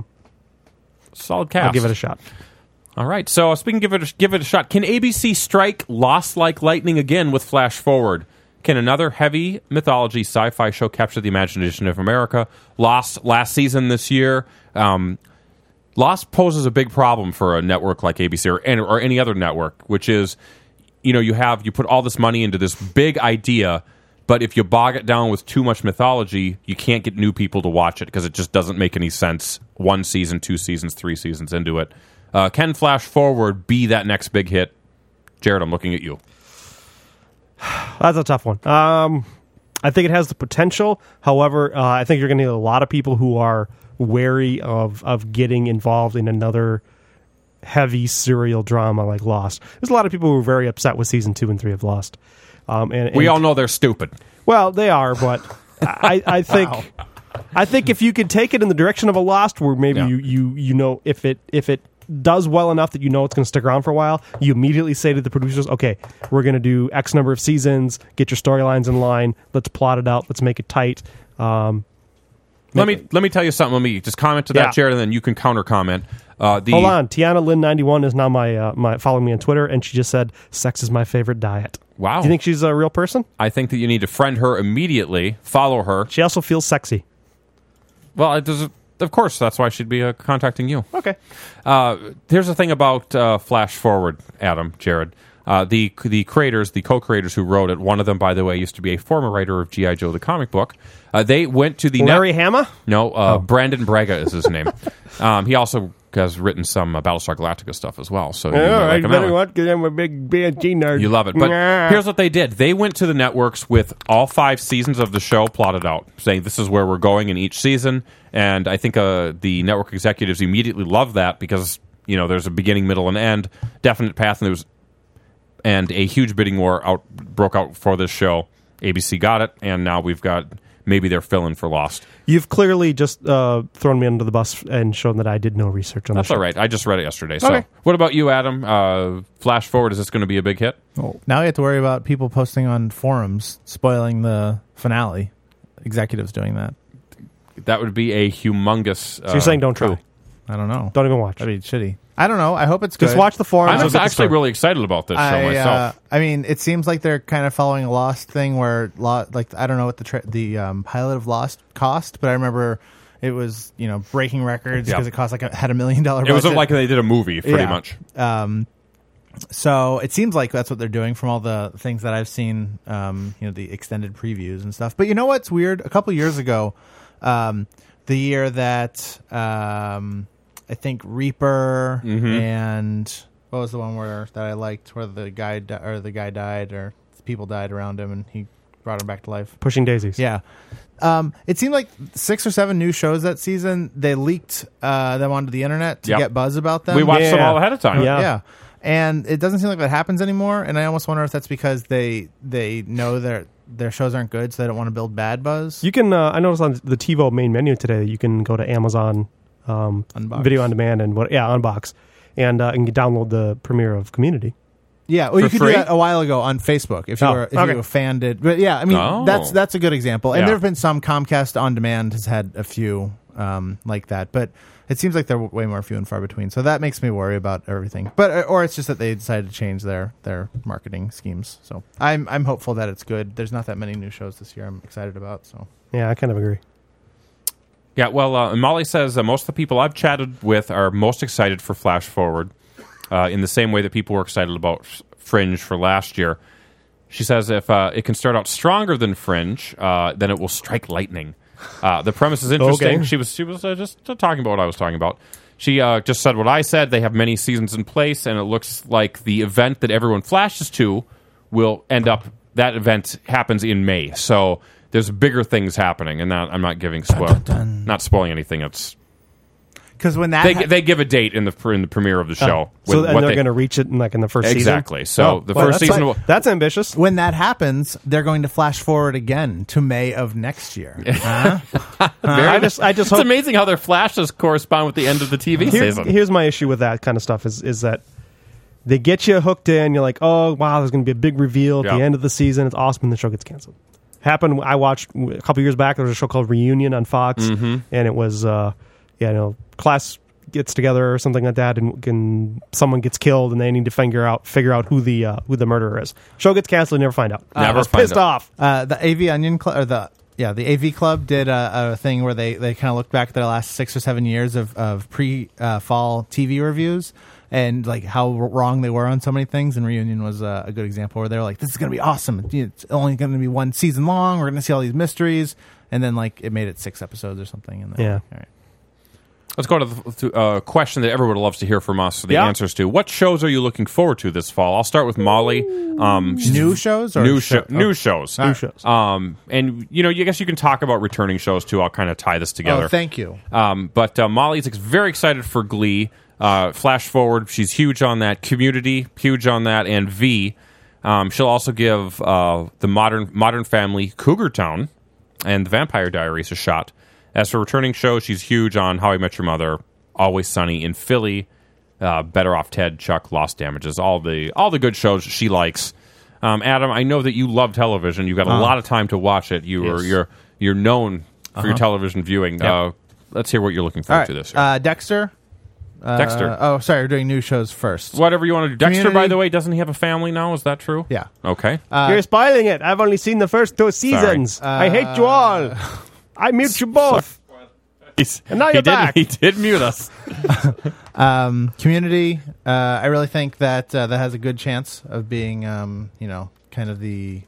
solid cast. I'll give it a shot. All right. So uh, speaking, give it a, give it a shot. Can A B C strike Lost like lightning again with Flash Forward? Can another heavy mythology sci-fi show capture the imagination of America? Lost last season this year. Um, Lost poses a big problem for a network like A B C or any, or any other network, which is, you know, you have you put all this money into this big idea, but if you bog it down with too much mythology, you can't get new people to watch it because it just doesn't make any sense. One season, two seasons, three seasons into it. Uh, can Flash Forward be that next big hit? Jared, I'm looking at you. That's a tough one. Um, I think it has the potential. However, uh, I think you're going to need a lot of people who are wary of of getting involved in another heavy serial drama like Lost. There's a lot of people who are very upset with season two and three of Lost. Um, and, and We all know they're stupid. Well, they are, but I, I think I think if you could take it in the direction of a Lost, where maybe Yeah. you, you you know if it if it does well enough that you know it's going to stick around for a while, you immediately say to the producers, "Okay, we're going to do X number of seasons. Get your storylines in line. Let's plot it out. Let's make it tight." Um, Let me let me tell you something. Let me just comment to that, Yeah. Jared, and then you can counter comment. Uh, the hold on, Tiana Lynn ninety-one is now my uh, my following me on Twitter, and she just said, "Sex is my favorite diet." Wow. Do you think she's a real person? I think that you need to friend her immediately, follow her. She also feels sexy. Well, it does, of course, that's why she'd be uh, contacting you. Okay. Uh, here's the thing about uh, Flash Forward, Adam, Jared. Uh, the the creators, the co-creators who wrote it, one of them, by the way, used to be a former writer of G I. Joe, the comic book. Uh, they went to the... Larry net- Hama? No, uh, Oh. Brandon Braga is his name. um, he also has written some uh, Battlestar Galactica stuff as well. So you might like him that way. because I'm a big B S G nerd. You love it. But Nah. here's what they did. They went to the networks with all five seasons of the show plotted out, saying this is where we're going in each season. And I think uh, the network executives immediately loved that because, you know, there's a beginning, middle, and end, definite path, and there was and a huge bidding war out broke out for this show. A B C got it, and now we've got maybe they're filling for Lost. You've clearly just uh, thrown me under the bus and shown that I did no research on That's the show. all right. I just read it yesterday. So, Okay. what about you, Adam? Uh, Flash Forward, is this going to be a big hit? Now you have to worry about people posting on forums spoiling the finale. Executives doing that. That would be a humongous. Uh, So you're saying don't try. coup. I don't know. Don't even watch. That'd be shitty. I don't know. I hope it's good. Just watch the forums. I'm You'll get the actually story. really excited about this show I, myself. uh, I mean, it seems like they're kind of following a Lost thing where, lo- like, I don't know what the tra- the um, pilot of Lost cost, but I remember it was, you know, breaking records Yeah. because it cost like a, had a million dollar It budget. was like they did a movie, pretty Yeah. much. Um, so it seems like that's what they're doing from all the things that I've seen, um, you know, the extended previews and stuff. But you know what's weird? A couple years ago, um, the year that um, I think Reaper Mm-hmm. and what was the one where that I liked, where the guy di- or the guy died or people died around him and he brought him back to life. Pushing Daisies. Yeah. Um, it seemed like six or seven new shows that season. They leaked uh, them onto the internet to Yep. get buzz about them. We watched them Yeah. all ahead of time. Yeah. Yeah. And it doesn't seem like that happens anymore. And I almost wonder if that's because they they know their their shows aren't good, so they don't want to build bad buzz. You can. Uh, I noticed on the TiVo main menu today, you can go to Amazon um, Unbox. Video on Demand and what? Yeah, Unbox, and uh, and you download the premiere of Community. Yeah, well, you For could free? do that a while ago on Facebook if you Oh, were if okay. you were a fan did. But yeah, I mean Oh. that's that's a good example. And Yeah. there have been some. Comcast On Demand has had a few um, like that, but it seems like they're way more few and far between. So that makes me worry about everything. But or it's just that they decided to change their their marketing schemes. So I'm I'm hopeful that it's good. There's not that many new shows this year. I'm excited about. So Yeah, I kind of agree. Yeah, well, uh, Molly says uh, most of the people I've chatted with are most excited for Flash Forward uh, in the same way that people were excited about F- Fringe for last year. She says if uh, it can start out stronger than Fringe, uh, then it will strike lightning. Uh, the premise is interesting. Okay. She was she was uh, just uh, talking about what I was talking about. She uh, just said what I said. They have many seasons in place, and it looks like the event that everyone flashes to will end up. That event happens in May, so there's bigger things happening. And that, I'm not giving spoil, dun, dun, dun. not spoiling anything. It's because when that they ha- they give a date in the in the premiere of the show. So with and what they're they- going to reach it in, like in the first season. exactly. So Oh, the well, first that's season. like- will, that's ambitious. when that happens, they're going to flash forward again to May of next year. Huh? I just I just it's hope amazing how their flashes correspond with the end of the T V Here's, season. here's my issue with that kind of stuff is is that they get you hooked in. You're like, oh wow, there's going to be a big reveal at Yeah. the end of the season. It's awesome, and the show gets canceled. Happened. I watched a couple years back. There was a show called Reunion on Fox, Mm-hmm. and it was uh, yeah, you know, class gets together or something like that, and, and someone gets killed, and they need to figure out figure out who the uh, who the murderer is. Show gets canceled, and never find out. Never I was find pissed out. off. Uh, the A V Onion Club, or the yeah, the A V Club did a, a thing where they, they kind of looked back at their last six or seven years of of pre uh, fall T V reviews and like how wrong they were on so many things. And Reunion was uh, a good example where they were like, "This is going to be awesome. It's only going to be one season long. We're going to see all these mysteries." And then like it made it six episodes or something. And then, Yeah. all right. Let's go to the to, uh, question that everyone loves to hear from us. The Yeah. answers to what shows are you looking forward to this fall? I'll start with Molly. Um, she's- New shows or new show- sho- new shows, New shows. Um, and you know, I guess you can talk about returning shows too. I'll kind of tie this together. Oh, thank you. Um, but uh, Molly's ex- very excited for Glee. Uh, flash forward, she's huge on that. Community, huge on that, and V. Um, she'll also give uh, the Modern Modern Family, Cougar Town, and The Vampire Diaries a shot. As for returning shows, she's huge on How I Met Your Mother, Always Sunny in Philly, uh, Better Off Ted, Chuck, Lost Damages, all the all the good shows she likes. Um, Adam, I know that you love television. You've got a Uh, lot of time to watch it. You are yes. you're you're known for your Uh-huh. television viewing. Yep. Uh, let's hear what you're looking All forward right. to this year. Uh, Dexter. Uh, Dexter. Oh, sorry. We're doing new shows first. Whatever you want to do. Dexter, Community- by the way, doesn't he have a family now? Is that true? Yeah. Okay. Uh, You're spoiling it. I've only seen the first two seasons. I hate you all. I mute you both. He's- And now he you're did, back. He did mute us. Um, Community. Uh, I really think that uh, that has a good chance of being, um, you know, kind of the.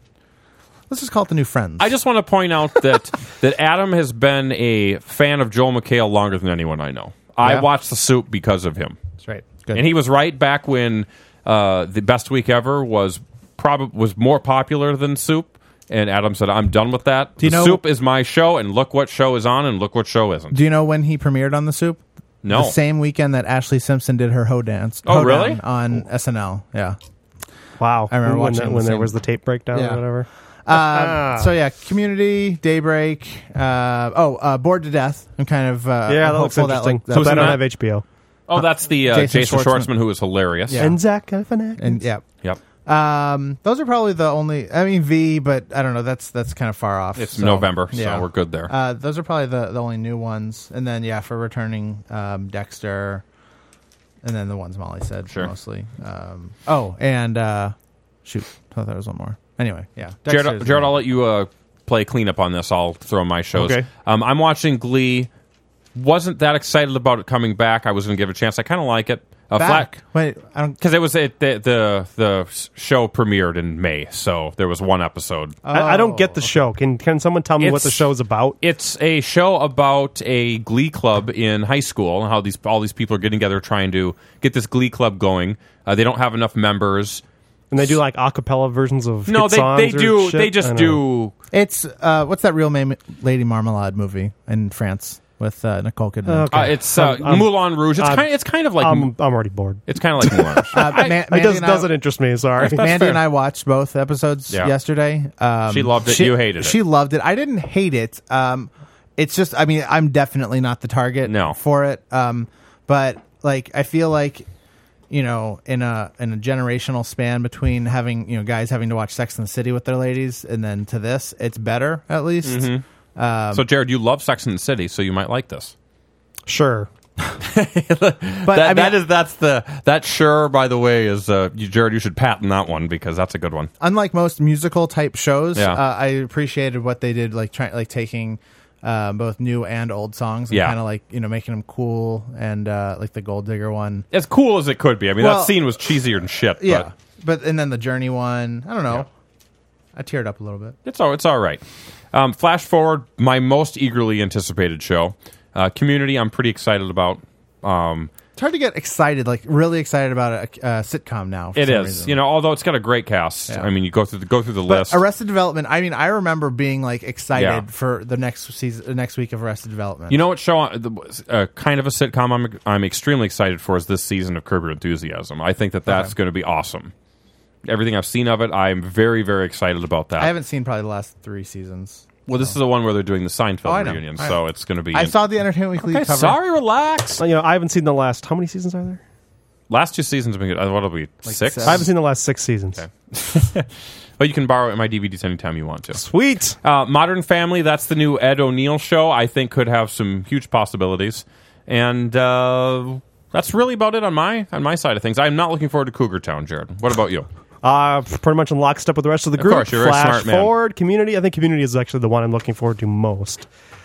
Let's just call it the new Friends. I just want to point out that that Adam has been a fan of Joel McHale longer than anyone I know. I Yeah. watched The Soup because of him. That's right. Good. And he was right back when uh, The Best Week Ever was prob- was more popular than Soup. And Adam said, I'm done with that. Do you the know- Soup is my show, and look what show is on, and look what show isn't. Do you know when he premiered on The Soup? No. The same weekend that Ashley Simpson did her Ho dance. Oh, Hoedown really? On S N L. Yeah. Wow. I remember when, watching when the there same- was the tape breakdown Yeah. or whatever. Uh, so yeah, Community, Daybreak. Uh, oh, uh, Bored to Death. I'm kind of uh, Yeah, that looks hopeful interesting. That, so like, I in don't that? have H B O. Oh, that's the uh, Jason Jason, Schwartzman. Schwartzman, who is hilarious. Yeah. And Zach Galifianakis. and yeah. Yep. Um, those are probably the only. I mean, V, but I don't know. That's that's kind of far off. It's so, November, so yeah. we're good there. Uh, those are probably the, the only new ones, and then yeah, for returning um, Dexter, and then the ones Molly said Sure. mostly. Um, oh, and uh, shoot, I thought there was one more. Anyway, yeah, Jared, Dexter's Jared, the- I'll let you uh, play cleanup on this. I'll throw my shows. Okay. Um, I'm watching Glee. Wasn't that excited about it coming back. I was going to give it a chance. I kind of like it. Uh, back. Wait, I don't. Because it was it, the, the the show premiered in May, so there was one episode. I, I don't get the show. Can can someone tell me what the It's- show's about? It's a show about a Glee club in high school and how these all these people are getting together trying to get this Glee club going. Uh, they don't have enough members. And they do like a cappella versions of No, hit they songs they or do shit? they I just don't do. know. It's uh, what's that real name? Lady Marmalade movie in France with uh, Nicole Kidman. Okay. Uh, it's uh, I'm- I'm- Moulin Rouge. It's I'm- kind it's kind of like I'm I'm already bored. it's kind of like Moulin Rouge. Uh, Ma- It Mandy does, and I- doesn't interest me. Sorry. Mandy fair. and I watched both episodes Yeah. yesterday. Um, She loved it. You hated it. She loved it. I didn't hate it. Um, it's just, I mean, I'm definitely not the target No. for it. Um, but like, I feel like, you know, in a in a generational span between having, you know, guys having to watch Sex and the City with their ladies and then to this, it's better at least. Mm-hmm. Um, So Jared, you love Sex and the City, so you might like this. Sure. but That, I mean, that is that's the that sure by the way is uh, you, Jared. You should patent that one because that's a good one. unlike most musical type shows, Yeah. uh, I appreciated what they did, like trying, like taking uh, both new and old songs, and Yeah. kind of like you know making them cool, and uh, like the Gold Digger one, As cool as it could be. I mean, Well, that scene was cheesier than shit. yeah. But But and then the Journey one, I don't know, Yeah. I teared up a little bit. it's all it's all right. Um, flash forward, my most eagerly anticipated show, uh, Community. I'm pretty excited about. Um, It's hard to get excited, like really excited about a, a sitcom now. For it some is, reason. you know, although it's got a great cast. Yeah. I mean, you go through the, go through the But list. Arrested Development. I mean, I remember being like excited Yeah. for the next season, the next week of Arrested Development. You know what show, uh, the- uh, kind of a sitcom I'm I'm extremely excited for is this season of Curb Your Enthusiasm. I think that that's Okay. going to be awesome. Everything I've seen of it, I'm very, very excited about that. I haven't seen probably the last three seasons. Well, this is the one where they're doing the Seinfeld Oh, I know. reunion, I so know. it's going to be. I in- saw the Entertainment Weekly Okay, cover. sorry, relax. You know, I haven't seen the last. How many seasons are there? Last two seasons have been good. Uh, What'll be six? seven. I haven't seen the last six seasons. But you can borrow my D V Ds anytime you want to. Sweet. Uh, Modern Family, that's the new Ed O'Neill show. I think could have some huge possibilities, and uh, that's really about it on my on my side of things. I'm not looking forward to Cougar Town, Jared. What about you? Uh, pretty much in lockstep with the rest of the Of group. course, you're a very Flash smart man. forward, Community. I think Community is actually the one I'm looking forward to most.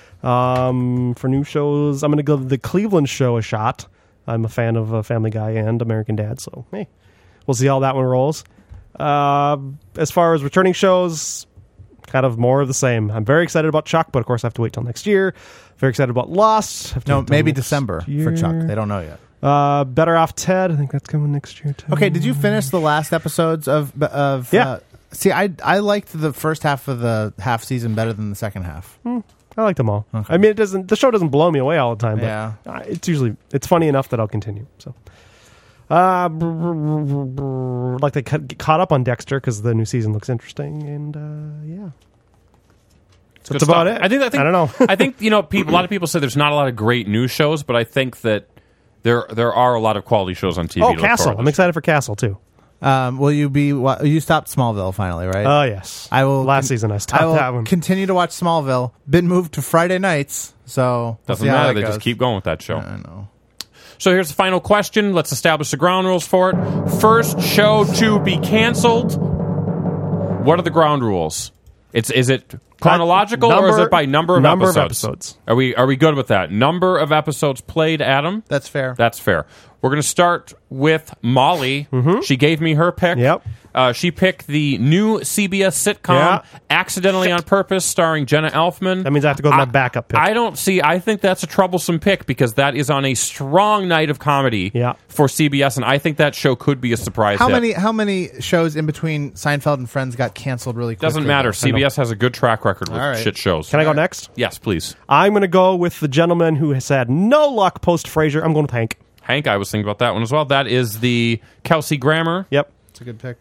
Um, for new shows, I'm going to give the Cleveland show a shot. I'm a fan of uh, Family Guy and American Dad, so hey, we'll see how that one rolls. Uh, as far as returning shows, kind of more of the same. I'm very excited about Chuck, but of course I have to wait till next year. Very excited about Lost. Have to No, wait till maybe next December for year. Chuck. They don't know yet. Uh, Better Off Ted. I think that's coming next year too. Okay, did you finish the last episodes of of? Yeah. Uh, see, I I liked the first half of the half season better than the second half. I like them all. Okay. I mean, it doesn't. The show doesn't blow me away all the time, but Yeah. uh, it's usually it's funny enough that I'll continue. So, uh, brr, brr, brr, brr, like to cut, get caught up on Dexter because the new season looks interesting, and uh, yeah, Good that's about stuff. it. I think. I think. I don't know. I think you know. People, a lot of people say there's not a lot of great news shows, but I think that there there are a lot of quality shows on T V. Oh, to look Castle! forward I'm to. excited for Castle too. Um, will you be? wa- You stopped Smallville finally, right? Oh yes, I will. Last con- season I stopped I will that one. continue to watch Smallville. Been moved to Friday nights, so we'll Doesn't see how matter. that They just goes. keep going with that show. I know. So here's the final question. Let's establish the ground rules for it. First show to be canceled. What are the ground rules? It's is it chronological or is Number- it by number of number of episodes? episodes. Are we are we good with that? Number of episodes played, Adam? That's fair. That's fair. We're going to start with Molly. She gave me her pick. Yep. Uh, she picked the new C B S sitcom, Yeah. Accidentally on Purpose, starring Jenna Elfman. That means I have to go with my backup pick. I don't see. I think that's a troublesome pick because that is on a strong night of comedy Yeah. for C B S, and I think that show could be a surprise. How hit. many? How many shows in between Seinfeld and Friends got canceled really quickly? Doesn't matter. C B S has a good track record with All right. shit shows. Can I go next? Yes, please. I'm going to go with the gentleman who has had no luck post Frasier. I'm going with Hank. Hank, I was thinking about that one as well. That is the Kelsey Grammer. Yep. It's a good pick.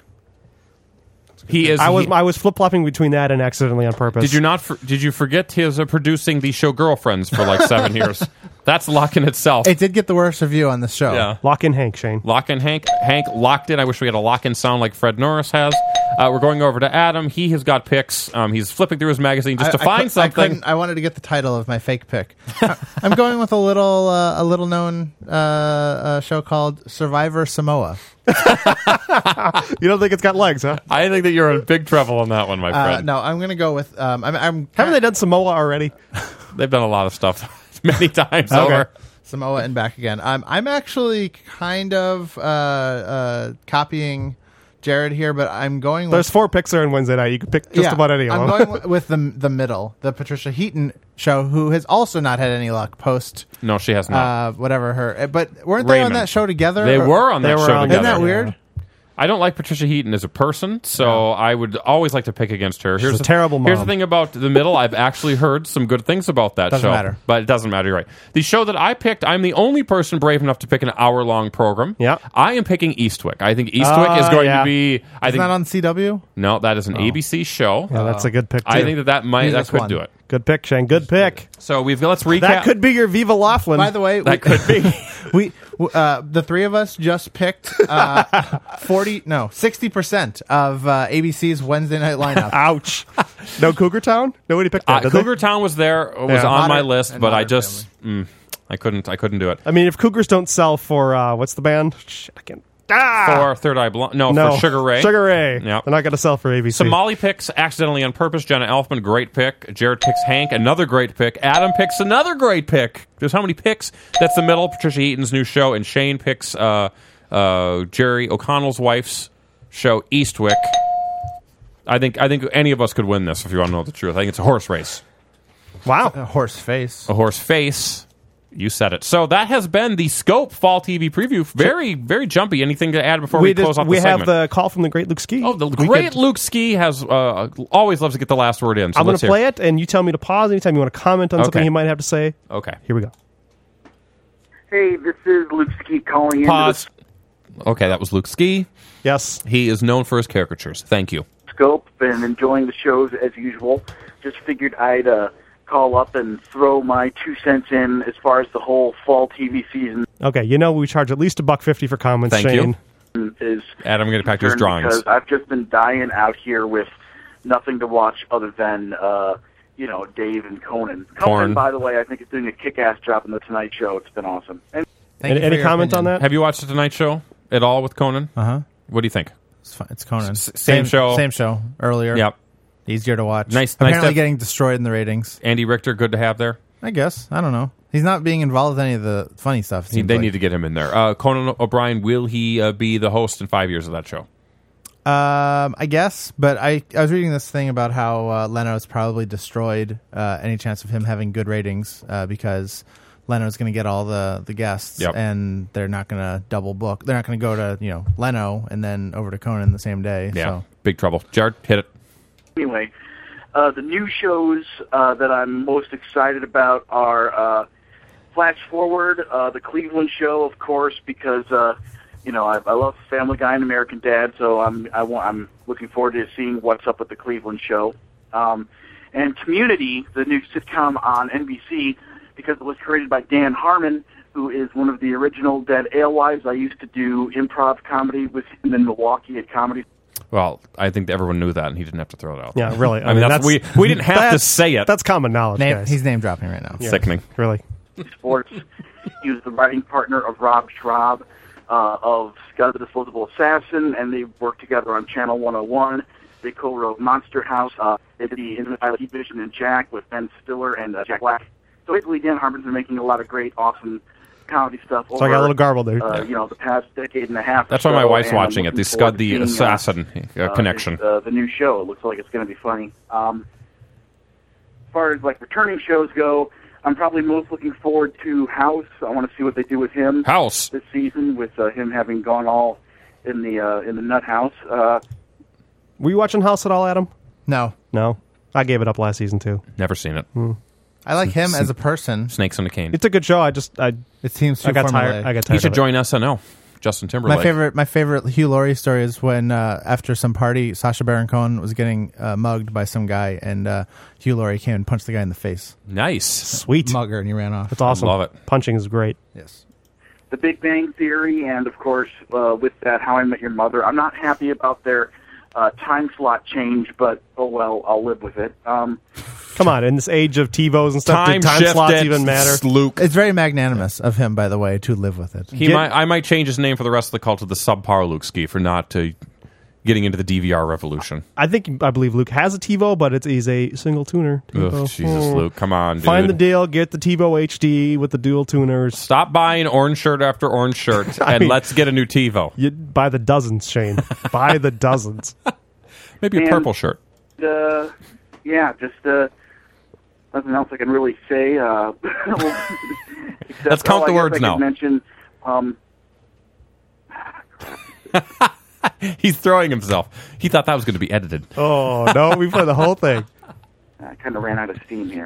He is. I was he- I was flip flopping between that and Accidentally on Purpose. Did you not? For, did you forget he was uh, producing the show Girlfriends for like seven years? That's luck in itself. It did get the worst review on the show. yeah. Lock in Hank, Shane? Lock in Hank. Hank locked in. I wish we had a lock in sound like Fred Norris has. Uh, we're going over to Adam. He has got picks. Um, he's flipping through his magazine just I- to I find cou- I something. couldn't- I, wanted to get the title of my fake pick. I'm going with a little uh, a little known uh, uh, show called Survivor Samoa. You don't think it's got legs, huh? I think that you're in big trouble on that one, my Uh, friend. no, I'm going to go with. Um, I'm, I'm Haven't they done Samoa already? They've done a lot of stuff many times Okay. over. Samoa and back again. I'm I'm actually kind of uh, uh, copying Jared here, but I'm going with There's four picks there on Wednesday night. You can pick just yeah, about any of I'm them. going wi- with the the middle, the Patricia Heaton show, who has also not had any luck post No, she has not. uh, whatever her. But weren't they on Raymond. that show together? they Or- were on They that were show on- together. Isn't that weird? I don't like Patricia Heaton as a person, so I would always like to pick against her. Here's a the, terrible Here's the mom. thing about the middle. I've actually heard some good things about that Doesn't show. matter. But it doesn't matter. You're right. The show that I picked, I'm the only person brave enough to pick an hour long program. Yeah. I am picking Eastwick. I think Eastwick Ah, is going yeah. to be. I Isn't think that on C W? no, that is an A B C show. Yeah, that's a good pick, too. I think that that might Neither that could one. do it. Good pick, Shane. Good pick. So we've let's recap. That could be your Viva Laughlin. By the way, That we, could be. we uh, the three of us just picked uh, forty, no, sixty percent of uh, A B C's Wednesday night lineup. Ouch. No Cougar Town? Nobody picked that, Uh, did they? Cougar Town was there, was Yeah. on my Modern- list, and but I Modern just mm, I couldn't I couldn't do it. I mean, if Cougars don't sell for, uh, what's the band? Shit, I can't. Ah! For Third Eye Blind, no, no. for Sugar Ray. Sugar Ray. Yep. They're not going to sell for A B C. So Molly picks Accidentally on Purpose. Jenna Elfman, great pick. Jared picks Hank, another great pick. Adam picks another great pick. There's how many picks? That's the middle. Patricia Heaton's new show, and Shane picks uh, uh, Jerry O'Connell's wife's show, Eastwick. I think I think any of us could win this if you want to know the truth. I think it's a horse race, Wow. A horse face. a horse face. You said it. So that has been the Scope Fall T V Preview. Very, very jumpy. Anything to add before we, we close just, off the we segment? have the call from the great Luke Ski. Oh, the We great could- Luke Ski has uh, always loves to get the last word in. So I'm going let's to hear. play it, and you tell me to pause anytime you want to comment on Okay. something he might have to say. Okay. Here we go. Hey, this is Luke Ski calling in. Pause. Okay, that was Luke Ski. Yes. He is known for his caricatures. Thank you. Scope and enjoying the shows as usual. Just figured I'd uh, call up and throw my two cents in as far as the whole fall T V season Okay, you know we charge at least a buck fifty for comments, Thank Shane. you. is. Adam, I'm going to back to his concerned drawings. because I've just been dying out here with nothing to watch other than uh, you know Dave and Conan. Corn. Conan, by the way, I think is doing a kick-ass job in the Tonight Show. It's been awesome. And Thank Any, you for any your comment opinion. on that? Have you watched the Tonight Show at all with Conan? Uh huh. What do you think? It's, fine. It's Conan. S- same show. Same show. Earlier. Yep. Easier to watch. Nice- nice Apparently to- getting destroyed in the ratings. Andy Richter, good to have there. I guess. I don't know. He's not being involved with any of the funny stuff. it He, seems they like. need to get him in there. Uh, Conan O'Brien, will he uh, be the host in five years of that show? Um, I guess, but I, I was reading this thing about how uh, Leno's probably destroyed uh, any chance of him having good ratings uh, because Leno's going to get all the, the guests, Yep. and they're not going to double book. They're not going to go to you know Leno and then over to Conan the same day. Yeah. So. Big trouble. Jared, hit it. anyway, uh, the new shows uh, that I'm most excited about are uh, Flash Forward, uh, the Cleveland Show, of course, because uh, you know I, I love Family Guy and American Dad, so I'm I want, I'm looking forward to seeing what's up with the Cleveland Show, um, and Community, the new sitcom on N B C, because it was created by Dan Harmon, who is one of the original Dead Alewives. I used to do improv comedy with him in Milwaukee at Comedy. Well, I think everyone knew that, and he didn't have to throw it out. Yeah, really. I, mean, that's, we we didn't have to that's- say it. That's common knowledge, Name, guys. he's name dropping right now. Yeah, Sickening. Really. Sports. He was the writing partner of Rob Schraub uh, of Scott the Disposable Assassin, and they worked together on Channel one oh one. They co-wrote Monster House. Uh, they did the Infinite Pilot Vision and Jack with Ben Stiller and uh, Jack Black. So basically, Dan Harmon's been making a lot of great, awesome comedy stuff. So over, I got a little garbled there. Uh, you know, the past decade and a half. That's or why my so, wife's and I'm watching it. looking The forward Scud to the seeing, uh, Assassin uh, uh, connection. is, uh, the new show. It looks like it's going to be funny. Um, as far as like returning shows go, I'm probably most looking forward to House. I want to see what they do with him House. this season, with uh, him having gone all in the uh, in the nut house. Uh, Were you watching House at all, Adam? No, No. I gave it up last season, too. Never seen it. I like him as a person. Snakes on a cane. It's a good show. I just, I, It seems too I got formulaic. tired. I got He tired should of it. join S N L. Justin Timberlake. My favorite, my favorite Hugh Laurie story is when uh, after some party, Sacha Baron Cohen was getting uh, mugged by some guy, and uh, Hugh Laurie came and punched the guy in the face. Nice. Sweet. Mugger, and he ran off. That's awesome. love it. Punching is great. Yes. The Big Bang Theory, and of course, uh, with that, How I Met Your Mother. I'm not happy about their uh, time slot change, but oh well, I'll live with it. Um, Come on, in this age of TiVos and stuff, Time, do time shifted, slots even matter? Luke. It's very magnanimous of him, by the way, to live with it. He Get- might. I might change his name for the rest of the call to the subpar Luke Ski for not uh, getting into the D V R revolution. I think, I believe Luke has a TiVo, but it's he's a single tuner. Ugh, TiVo. Jesus, Oh. Luke, come on, dude. Find the deal, get the TiVo H D with the dual tuners. Stop buying orange shirt after orange shirt, and mean- let's get a new TiVo. You buy the dozens, Shane. buy the dozens. Maybe a And- purple shirt. uh, yeah, just uh, nothing else I can really say. Uh, except, Let's count oh, the I guess words I could now. Mention, um, He's throwing himself. He thought that was going to be edited. Oh, no, we play the whole thing. I kind of ran out of steam here.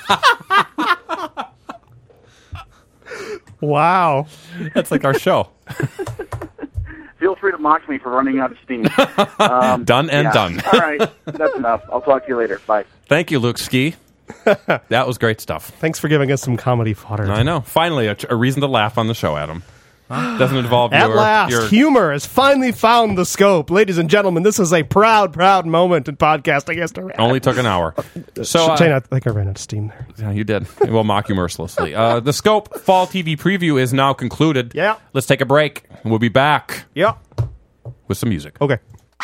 Wow. That's like our show. Feel free to mock me for running out of steam. Um, Done and yeah. done. All right, that's enough. I'll talk to you later. Bye. Thank you, Luke Ski. That was great stuff. Thanks for giving us some comedy fodder. I know. Finally, a, a reason to laugh on the show, Adam. Doesn't involve At your, last, your humor has finally found the scope. Ladies and gentlemen, this is a proud, proud moment in podcasting history. only took an hour. So uh, Shane, I think I ran out of steam there. yeah, you did. We'll mock you mercilessly. Uh, the Scope Fall T V preview is now concluded. Yeah. Let's take a break. We'll be back Yep. with some music. Okay.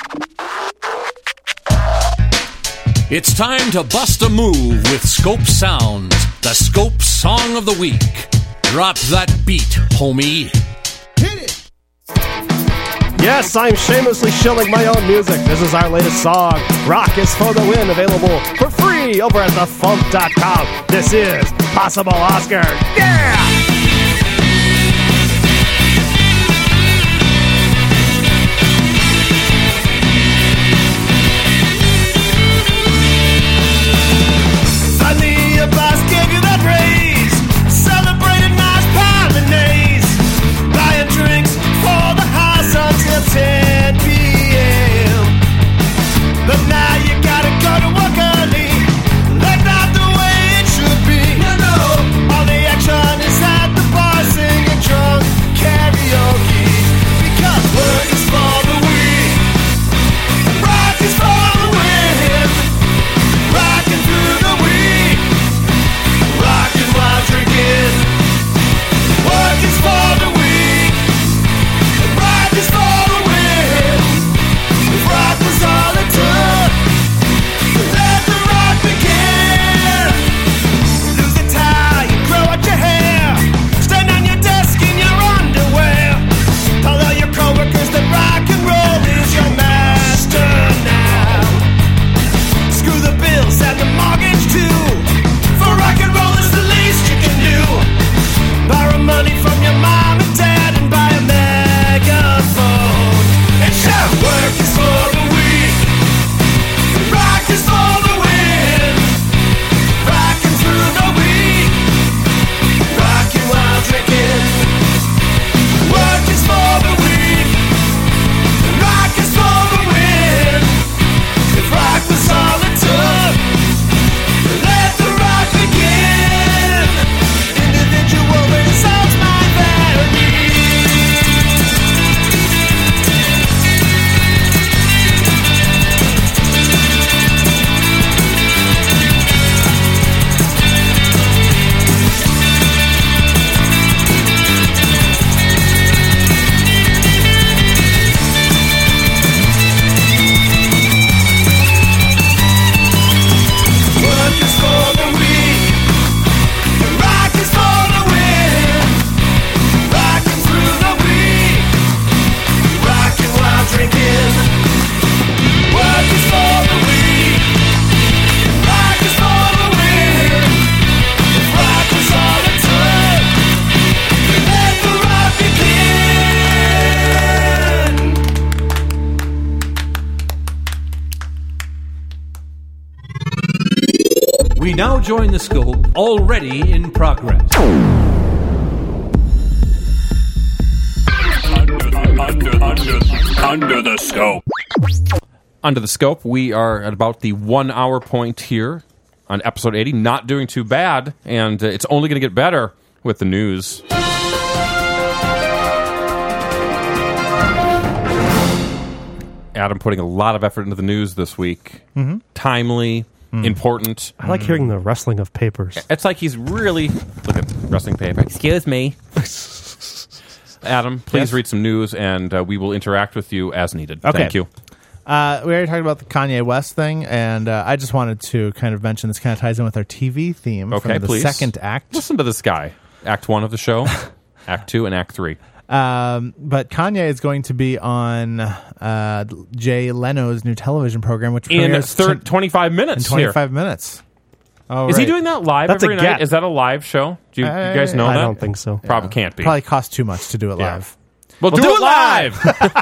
It's time to bust a move with Scope Sounds, the Scope Song of the Week. Drop that beat, homie. Yes, I'm shamelessly shilling my own music. This is our latest song, Rock is for the Win, available for free over at the funk dot com. This is Possible Oscar. Yeah! now join the scope already in progress. Under, under, under, under the scope. Under the scope, we are at about the one hour point here on episode eighty. Not doing too bad, and uh, it's only going to get better with the news. Adam putting a lot of effort into the news this week. Mhm. Timely, Mm. important. I like hearing the rustling of papers. It's like he's really... Look at rustling paper. Excuse me. Adam, please Yes? read some news, and uh, we will interact with you as needed. Okay. Thank you. Uh, we already talked about the Kanye West thing, and uh, I just wanted to kind of mention this kind of ties in with our T V theme Okay, from the please. second act. Listen to this guy. Act one of the show, Act two, and Act three. Um, but Kanye is going to be on uh, Jay Leno's new television program, which In premieres thir- t- twenty-five minutes in twenty-five minutes. Oh, Is he right. doing that live That's a every night? get. Is that a live show? Do you, you I- guys know I that? don't think so. Probably can't be. Probably costs too much to do it Yeah. live. Well, We'll do, do it it live.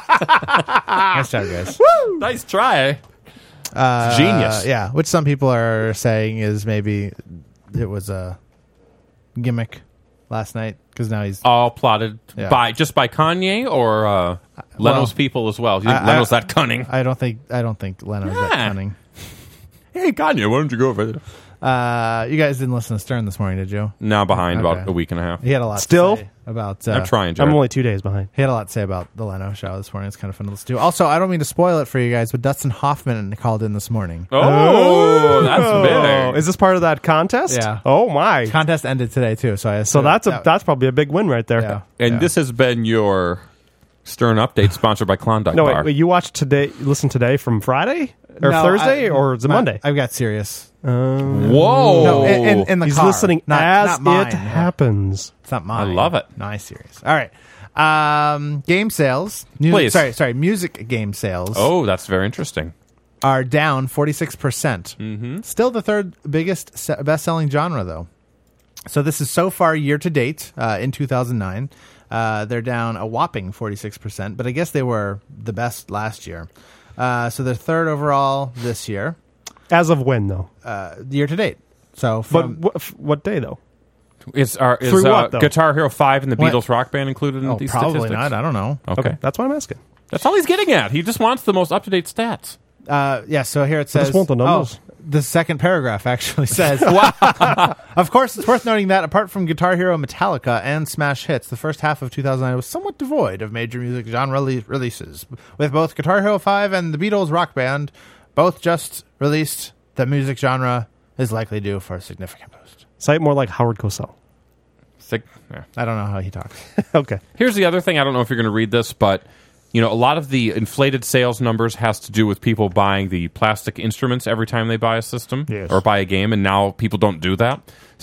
Nice job, guys. Nice try. Uh, Genius. Yeah, which some people are saying is maybe it was a gimmick last night because now he's All plotted Yeah. by just by Kanye or uh, Leno's people as well. You think I- Leno's I- that cunning? I don't think I don't think Leno's that Yeah. cunning. Hey, Kanye, why don't you go over there? Uh, you guys didn't listen to Stern this morning, did you? Now behind Okay. about a week and a half. He had a lot Still? to say about. Uh, I'm trying, Jared. I'm only two days behind. He had a lot to say about the Leno show this morning. It's kind of fun to listen to. Also, I don't mean to spoil it for you guys, but Dustin Hoffman called in this morning. Oh, that's Oh, big. is this part of that contest? Yeah. Oh my. Contest ended today too, so I So assume that's a that- that's probably a big win right there. yeah. And yeah. this has been your Stern Update, sponsored by Klondike No, Bar. wait, wait, you watched today? Listen today from Friday or No, Thursday I- or is it my- Monday? I've got Sirius. Um, Whoa! No, in, in, in the he's car. listening not, as not mine. it happens. It's not mine. I love it. Nice Sirius. All right. Um, game sales. Mu- Please. Sorry, sorry. Music game sales. Oh, that's very interesting. Are down forty-six percent. Mm-hmm. Still the third biggest se- best-selling genre, though. So this is so far year to date uh, in two thousand nine. Uh, they're down a whopping forty-six percent, but I guess they were the best last year. Uh, so they're third overall this year, As of when though? uh, year to date. So But from what, f- what day though? Is, our, is Through uh, what, though? Guitar Hero five and the What? Beatles Rock Band included in oh, these probably statistics? not. I don't know. Okay. That's why I'm asking. That's all he's getting at. He just wants the most up-to-date stats. Uh, yeah, so here it I says. just want the numbers. Oh, the second paragraph actually says. Of course, it's worth noting that apart from Guitar Hero, Metallica, and Smash Hits, the first half of two thousand nine was somewhat devoid of major music genre le- releases. With both Guitar Hero five and the Beatles Rock Band both just released, the music genre is likely due for a significant boost. Cite more like Howard Cosell. Sig- yeah. I don't know how he talks. Okay. Here's the other thing. I don't know if you're going to read this, but you know, a lot of the inflated sales numbers has to do with people buying the plastic instruments every time they buy a system Yes. or buy a game, and now people don't do that.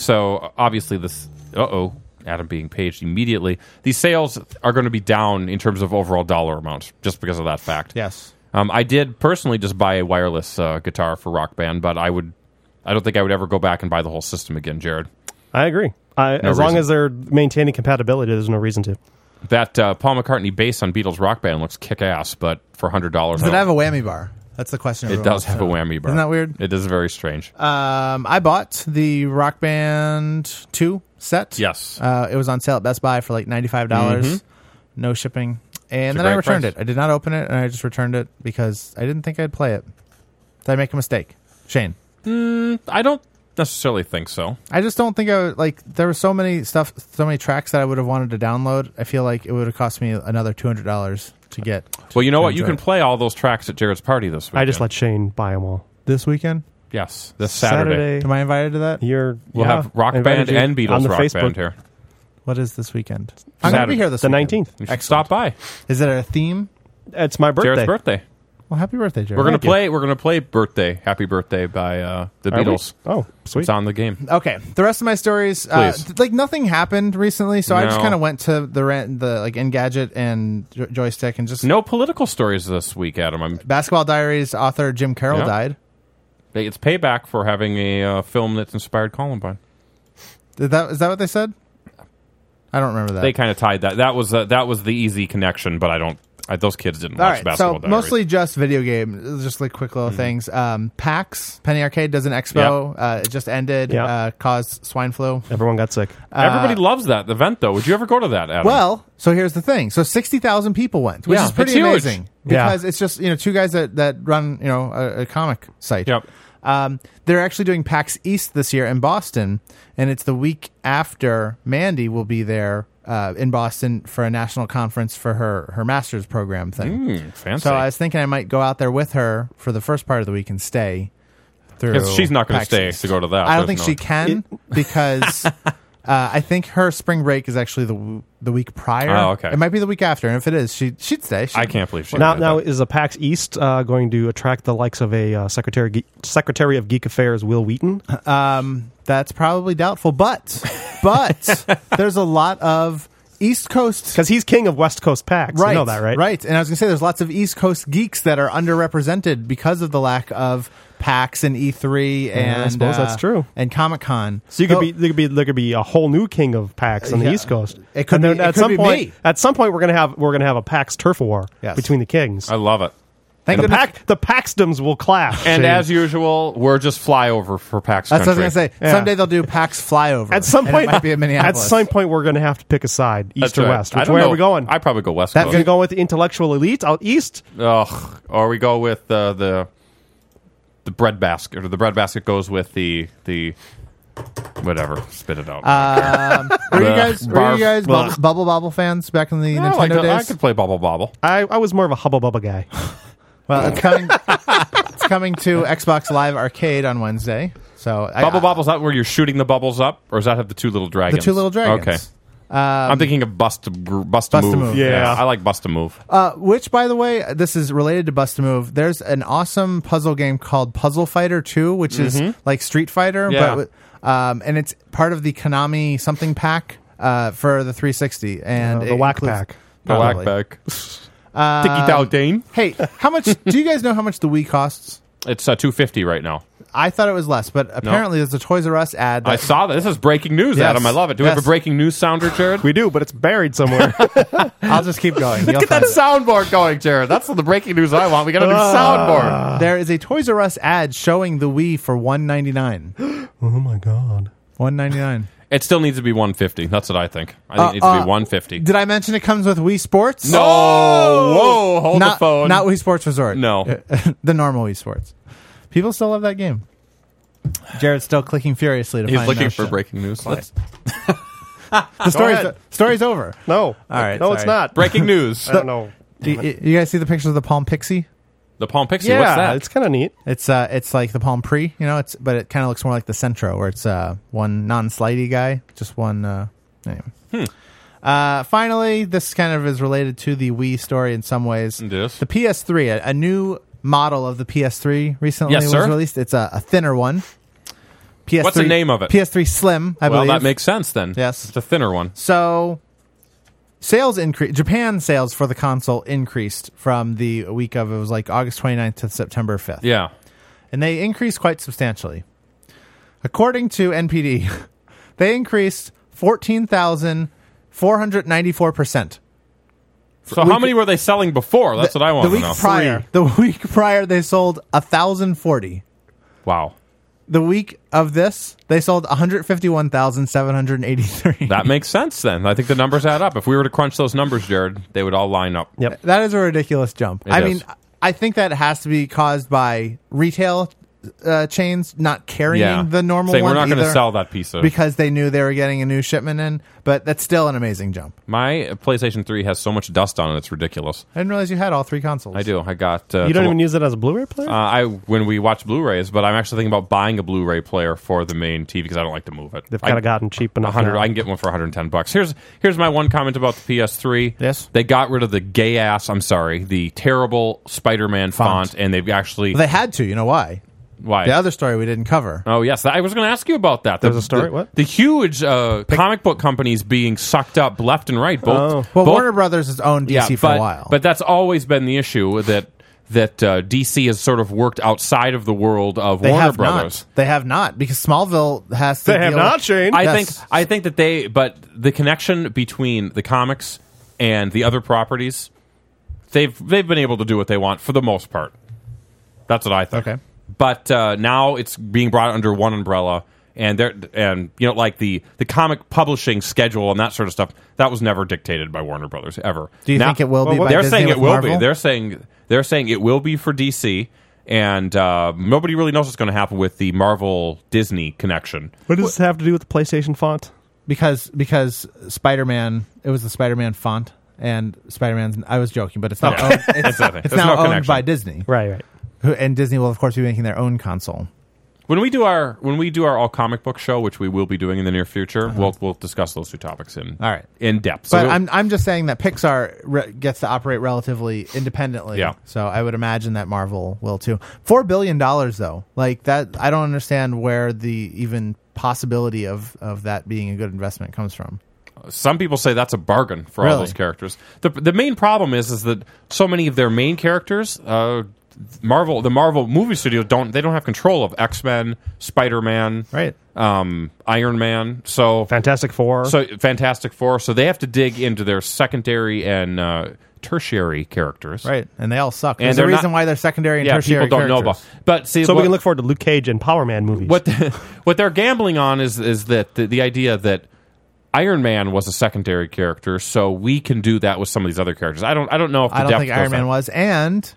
So obviously, this uh-oh, Adam being paged immediately. These sales are going to be down in terms of overall dollar amount just because of that fact. Yes. Um, I did personally just buy a wireless uh, guitar for Rock Band, but I would, I don't think I would ever go back and buy the whole system again, Jared. I agree. I, No as long reason. as they're maintaining compatibility, there's no reason to. That uh, Paul McCartney bass on Beatles Rock Band looks kick-ass, but for one hundred dollars... Does it have a whammy bar? That's the question. It everyone does wants to have a know. whammy bar. Isn't that weird? It is very strange. Um, I bought the Rock Band two set. Yes. Uh, it was on sale at Best Buy for like ninety-five dollars. Mhm. No shipping. And It's a then I great returned price. it. I did not open it, and I just returned it because I didn't think I'd play it. Did I make a mistake? Shane? Mm, I don't necessarily think so. I just don't think I would, like, there were so many stuff, so many tracks that I would have wanted to download. I feel like it would have cost me another two hundred dollars to get. Well, you know to what? You enjoy can it. play all those tracks at Jared's party this week. I just let Shane buy them all. This weekend? Yes, this Saturday. Am I invited to that? You're, We'll yeah, have Rock I invited Band you and on Beatles the Rock Facebook. Band here. What is this weekend? I'm going to be Saturday. here this The weekend. nineteenth. You should stop by. Is it a theme? It's my birthday. Jared's birthday. Well, happy birthday, Jared. We're gonna Thank you. play. We're gonna play "Birthday, Happy Birthday" by uh, the Are we? Beatles. Oh, sweet. It's on the game. Okay, the rest of my stories, uh, Please. th- like nothing happened recently, so I just No. kind of went to the rent, the like Engadget and jo- joystick, and just No political stories this week, Adam. I'm. Basketball Diaries author Jim Carroll Yeah. died. It's payback for having a uh, film that's inspired Columbine. Is that is that what they said? I don't remember that. They kind of tied that. That was uh, that was the easy connection, but I don't. I, those kids didn't All watch right, Basketball so Diaries. mostly just video game, just like quick little things. Um, PAX, Penny Arcade, does an expo. Uh, it just ended, Yep. uh, caused swine flu. Everyone got sick. Everybody loves that event, though. Would you ever go to that, Adam? Well, so here's the thing. So sixty thousand people went, which Yeah, is pretty it's huge. amazing Yeah. because it's just, you know, two guys that, that run, you know, a, a comic site. Yep. Um, they're actually doing PAX East this year in Boston, and it's the week after Mandy will be there uh, in Boston for a national conference for her, her master's program thing. Mm, fancy. So I was thinking I might go out there with her for the first part of the week and stay through. Because she's not going to PAX stay East. to go to that. I don't There's think no- she can because uh, I think her spring break is actually the w- the week prior. Oh, okay. It might be the week after, and if it is, she she'd stay. She'd, I can't believe she Now, did now that. is a PAX East uh, going to attract the likes of a uh, Secretary Ge- Secretary of Geek Affairs, Will Wheaton? Um, that's probably doubtful, but but there's a lot of East Coast. Because he's king of West Coast PAX. Right, You know that, right? Right, and I was going to say there's lots of East Coast geeks that are underrepresented because of the lack of PAX and E three and I suppose uh, that's true. and Comic Con. So you could be there could be there could be a whole new king of PAX on the Yeah. East Coast. It could and then be- it at could some be point. me. At some point, we're gonna have we're gonna have a PAX turf war Yes. between the kings. I love it. Thank the goodness- pack the Paxdoms will clash. And See? as usual, we're just flyover for PAX That's what I country. was going to say. Yeah. Someday they'll do PAX flyover. at some and it point, might be in at Minneapolis. some point, we're gonna have to pick a side, east That's or right. west. I Which don't way know. are we going? I probably go West That- We're gonna Coast. go with the intellectual elite out east. Ugh. Or we go with uh, the the bread basket, or the bread basket goes with the the whatever. Spit it out. Um, were you guys, were Barf. you guys Blah. bubble, bubble Bobble fans back in the Yeah, I, Nintendo like to- I days? could play Bubble Bobble. I, I was more of a hubba bubba guy. Well, it's coming. It's coming to Xbox Live Arcade on Wednesday. So I- Bubble I, Bobble's that where you're shooting the bubbles up, or does that have the two little the dragons? two little dragons. Okay. I'm thinking of Bust to, Bust to Bust a Move. Move. Yeah. I like Bust to Move. Uh, which, by the way, this is related to Bust a Move. There's an awesome puzzle game called Puzzle Fighter two, which is like Street Fighter, Mm-hmm. Yeah. but with- um, and it's part of the Konami something pack uh, for the three sixty and Uh, the it whack includes- pack. The Probably. whack back. Um, Tiki Tao Dane. Hey, how much? Do you guys know how much the Wii costs? It's uh, two fifty right now. I thought it was less, but apparently there's a Toys R Us ad. That, I saw that. This is breaking news, Yes. Adam. I love it. Do we have Yes. a breaking news sounder, Jared? We do, but it's buried somewhere. I'll just keep going. You'll Get that find it. soundboard going, Jared. That's the breaking news I want. We got a new soundboard. There is a Toys R Us ad showing the Wii for one ninety nine. oh my god! one ninety nine. It still needs to be one fifty. That's what I think. I think it needs to Uh, be one fifty. Did I mention it comes with Wii Sports? No! Whoa! Hold not, the phone. Not Wii Sports Resort. No. the normal Wii Sports. People still love that game. Jared's still clicking furiously to He's find looking no for shit. breaking news. Let's- The story's, ahead. story's over. No, All right, no, it's sorry. not. breaking news. I don't know. You, you guys see the pictures of the Palm Pixie? The Palm Pixie. Yeah, What's that? it's kind of neat. It's uh, it's like the Palm Pre, you know. It's but it kind of looks more like the Centro, where it's uh, one non-slidey guy, just one. Uh, anyway. Hmm. Uh, finally, this kind of is related to the Wii story in some ways. It is. The P S three, a, a new model of the P S three recently Yes, was sir. released. It's a, a thinner one. P S three, What's the name of it? P S three Slim, I well, believe. that makes sense then. Yes. It's a thinner one. So sales increase. Japan sales for the console increased from the week of it was like August twenty-ninth to September fifth. Yeah. And they increased quite substantially. According to N P D, they increased fourteen thousand four hundred ninety-four percent. So how many were they selling before? That's what I want The to week know. prior, the week prior, they sold one thousand forty. Wow. The week of this, they sold one hundred fifty-one thousand seven hundred eighty-three. That makes sense then. I think the numbers add up. If we were to crunch those numbers, Jared, they would all line up. Yep. That is a ridiculous jump. It I is. mean, I think that has to be caused by retail uh, chains not carrying Yeah. the normal Saying one we're not going to either sell that piece of because they knew they were getting a new shipment in. But that's still an amazing jump. My PlayStation three has so much dust on it, it's ridiculous. I didn't realize you had all three consoles. I do. I got. Uh, You don't to- even use it as a Blu-ray player. Uh, I when we watch Blu-rays, but I'm actually thinking about buying a Blu-ray player for the main T V because I don't like to move it. They've I- kind of gotten cheap enough. one hundred. now. I can get one for one hundred ten bucks. Here's here's my one comment about the P S three. Yes. They got rid of the gay ass. I'm sorry, the terrible Spider-Man font, Font. and they've actually Well, they had to. You know why? why? The other story we didn't cover. Oh yes, I was going to ask you about that. The, There's a story? The, What? The huge uh, comic book companies being sucked up left and right. Both. Oh. Well, both- Warner Brothers has owned D C yeah, for but, a while. But that's always been the issue that that uh, D C has sort of worked outside of the world of they Warner have Brothers. not. They have not because Smallville has to. They have deal not, with- Shane. I Yes. think I think that they, but the connection between the comics and the other properties, they've they've been able to do what they want for the most part. That's what I think. Okay. But uh, now it's being brought under one umbrella, and they're and you know like the the comic publishing schedule and that sort of stuff that was never dictated by Warner Brothers ever. Do you now, think it will be? By They're Disney saying it with will Marvel? be. They're saying they're saying it will be for D C. And uh, nobody really knows what's going to happen with the Marvel Disney connection. What does this have to do with the PlayStation font? because because Spider-Man, it was the Spider-Man font, and Spider-Man's. I was joking, but it's not. Yeah. Owned, it's Exactly. it's There's now no owned connection. by Disney, Right, right. Who, and Disney will of course be making their own console. When we do our when we do our all comic book show, which we will be doing in the near future, Uh-huh. we'll we'll discuss those two topics in All right. in depth. So But we'll- I'm I'm just saying that Pixar re- gets to operate relatively independently. Yeah. So I would imagine that Marvel will too. Four billion dollars though, like that. I don't understand where the even possibility of of that being a good investment comes from. some people say that's a bargain for all Really? those characters. The the main problem is is that so many of their main characters, uh, Marvel, the Marvel movie studio don't they don't have control of X-Men, Spider-Man, Right. um, Iron Man. So Fantastic Four. So Fantastic Four. So they have to dig into their secondary and uh, tertiary characters. Right, and they all suck. And There's a they're reason not- why they're secondary and Yeah, tertiary people don't know about. characters. But see, so what, we can look forward to Luke Cage and Power Man movies. what the, what they're gambling on is is that the, the idea that Iron Man was a secondary character, so we can do that with some of these other characters. I don't. I don't know if the I don't depth think goes Iron Man there. was, and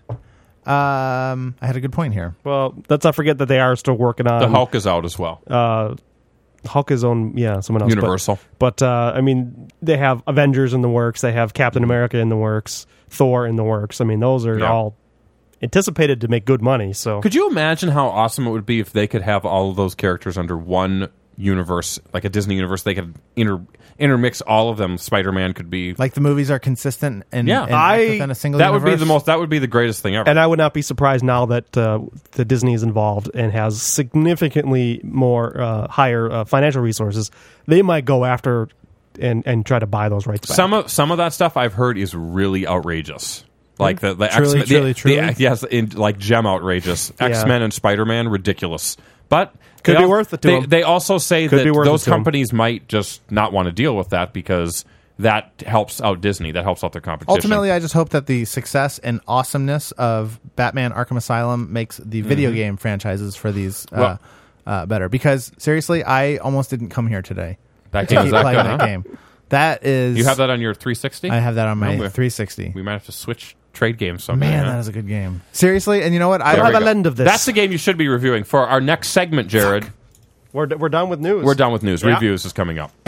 um, I had a good point here. Well, let's not forget that they are still working on The Hulk is out as well. Uh, Hulk is on, yeah, someone else. but- Universal. But, uh, I mean, they have Avengers in the works. They have Captain America in the works. Thor in the works. I mean, those are Yeah. all anticipated to make good money. So Could you imagine how awesome it would be if they could have all of those characters under one universe, like a Disney universe? They could inter- intermix all of them. Spider-Man could be Like the movies are consistent and, Yeah. and I- act within a single that would be universe. the most. That would be the greatest thing ever. And I would not be surprised now that uh, the Disney is involved and has significantly more uh, higher uh, financial resources. They might go after and, and try to buy those rights back. Some of some of that stuff I've heard is really outrageous. Like the, the Truly, X-Men, truly, the, truly? the- yes, in, like gem outrageous. X-Men and Spider-Man, ridiculous. But Could they be al- worth it to they, 'em. they also say Could that be worth those it to 'em. companies might just not want to deal with that because that helps out Disney. That helps out their competition. Ultimately, I just hope that the success and awesomeness of Batman Arkham Asylum makes the video game franchises for these uh, Well- uh, better. Because seriously, I almost didn't come here today that to game is keep that playing good, that huh? game. That is, You have that on your three sixty? I have that on my No, we- three sixty. We might have to switch trade games someday. Man, huh? that is a good game. Seriously, and you know what? I There I'll we have a go. lend of this. That's the game you should be reviewing for our next segment, Jared. We're, we're done with news. We're done with news. Yeah. Reviews is coming up.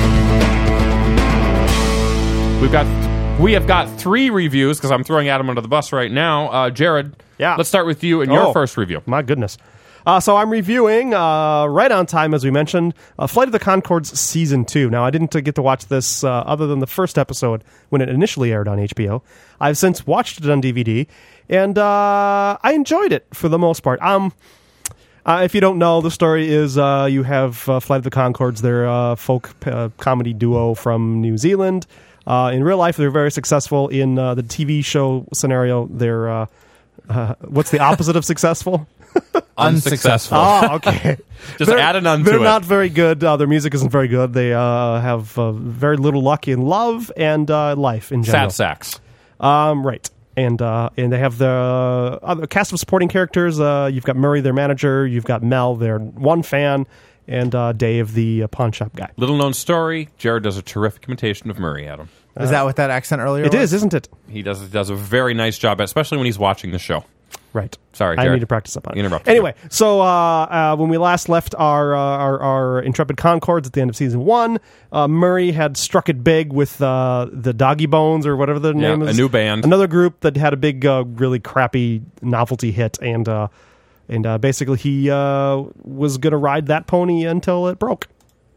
We've got we have got three reviews because I'm throwing Adam under the bus right now. Uh, Jared, Yeah. let's start with you and your Oh. first review. My goodness. Uh, so I'm reviewing, uh, right on time, as we mentioned, uh, Flight of the Conchords Season two. Now, I didn't uh, get to watch this uh, other than the first episode when it initially aired on H B O. I've since watched it on D V D, and uh, I enjoyed it for the most part. Um, uh, if you don't know, the story is uh, you have uh, Flight of the Conchords. They're a folk uh, comedy duo from New Zealand. Uh, in real life, they're very successful. In uh, the T V show scenario, they're... Uh, uh, what's the opposite of successful? Unsuccessful. Oh, okay. Just They're- add an un to They're it. not very good. Uh, their music isn't very good. They uh, have uh, very little luck in love and uh, life in general. Sad sacks. Um, right. And uh, and they have the other cast of supporting characters. Uh, you've got Murray, their manager. You've got Mel, their one fan, and uh, Dave, the uh, pawn shop guy. Little known story. Jared does a terrific imitation of Murray, Adam. Is that what that accent earlier It was? is, isn't it? He does does a very nice job, especially when he's watching the show. Right. Sorry, I Jared. need to practice up on it. Interrupted Anyway, so uh, uh, when we last left our, uh, our our Intrepid Concords at the end of season one, uh, Murray had struck it big with uh, the Doggy Bones or whatever the Yeah, name a is. new band. Another group that had a big, uh, really crappy novelty hit, and uh, and uh, basically he uh, was going to ride that pony until it broke.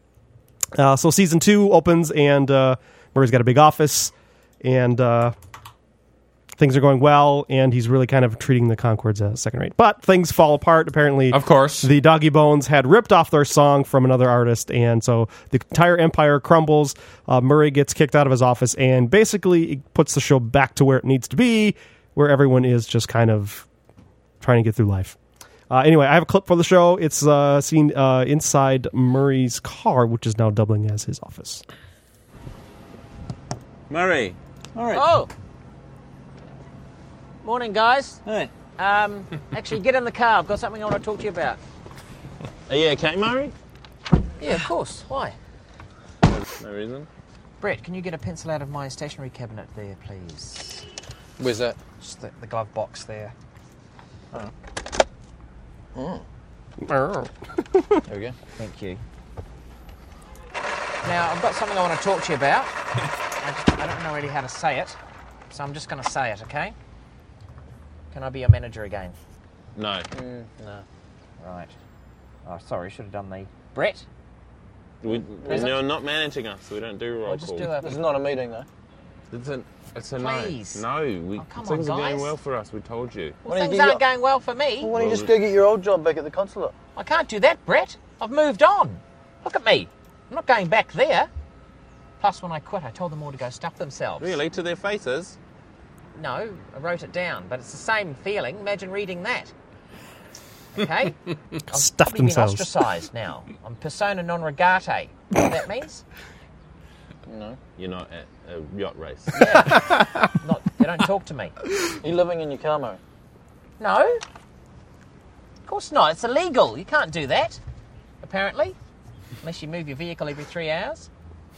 Uh, so season two opens, and uh, Murray's got a big office, and uh, things are going well, and he's really kind of treating the Concords as second rate. But things fall apart. Apparently, Of course. the Doggy Bones had ripped off their song from another artist, and so the entire empire crumbles. Uh, Murray gets kicked out of his office, and basically it puts the show back to where it needs to be, where everyone is just kind of trying to get through life. Uh, anyway, I have a clip for the show. It's uh, seen uh, inside Murray's car, which is now doubling as his office. Murray. All right. Oh, Morning, guys. Hey. Um, actually, get in the car. I've got something I want to talk to you about. Are you okay, Murray? Yeah, of course. Why? No reason. Brett, can you get a pencil out of my stationery cabinet there, please? Where's that? Just the, the glove box there. Oh. Oh. There we go. Thank you. Now, I've got something I want to talk to you about. I, just, I don't know really how to say it, so I'm just going to say it, okay? Can I be your manager again? No. Mm, no. Right. Oh, sorry, should have done the... Brett? We, Is you're it? not managing us. We don't do roll I'll just calls. do a- This is not a meeting, though. It's a, it's a Please. no. No, we, Oh, come on, things are going guys. well for us. We told you. Well, things aren't going well for me. Well, why don't you just go get your old job back at the consulate? I can't do that, Brett. I've moved on. Look at me. I'm not going back there. Plus, when I quit, I told them all to go stuff themselves. Really? To their faces? No, I wrote it down, but it's the same feeling. Imagine reading that. Okay? I've Stuff probably themselves. been ostracised now. I'm persona non grata. You know what that means? No. You're not at a yacht race. Yeah. Not, they don't talk to me. Are you living in your car, Murray? No. Of course not. It's illegal. You can't do that, apparently. Unless you move your vehicle every three hours.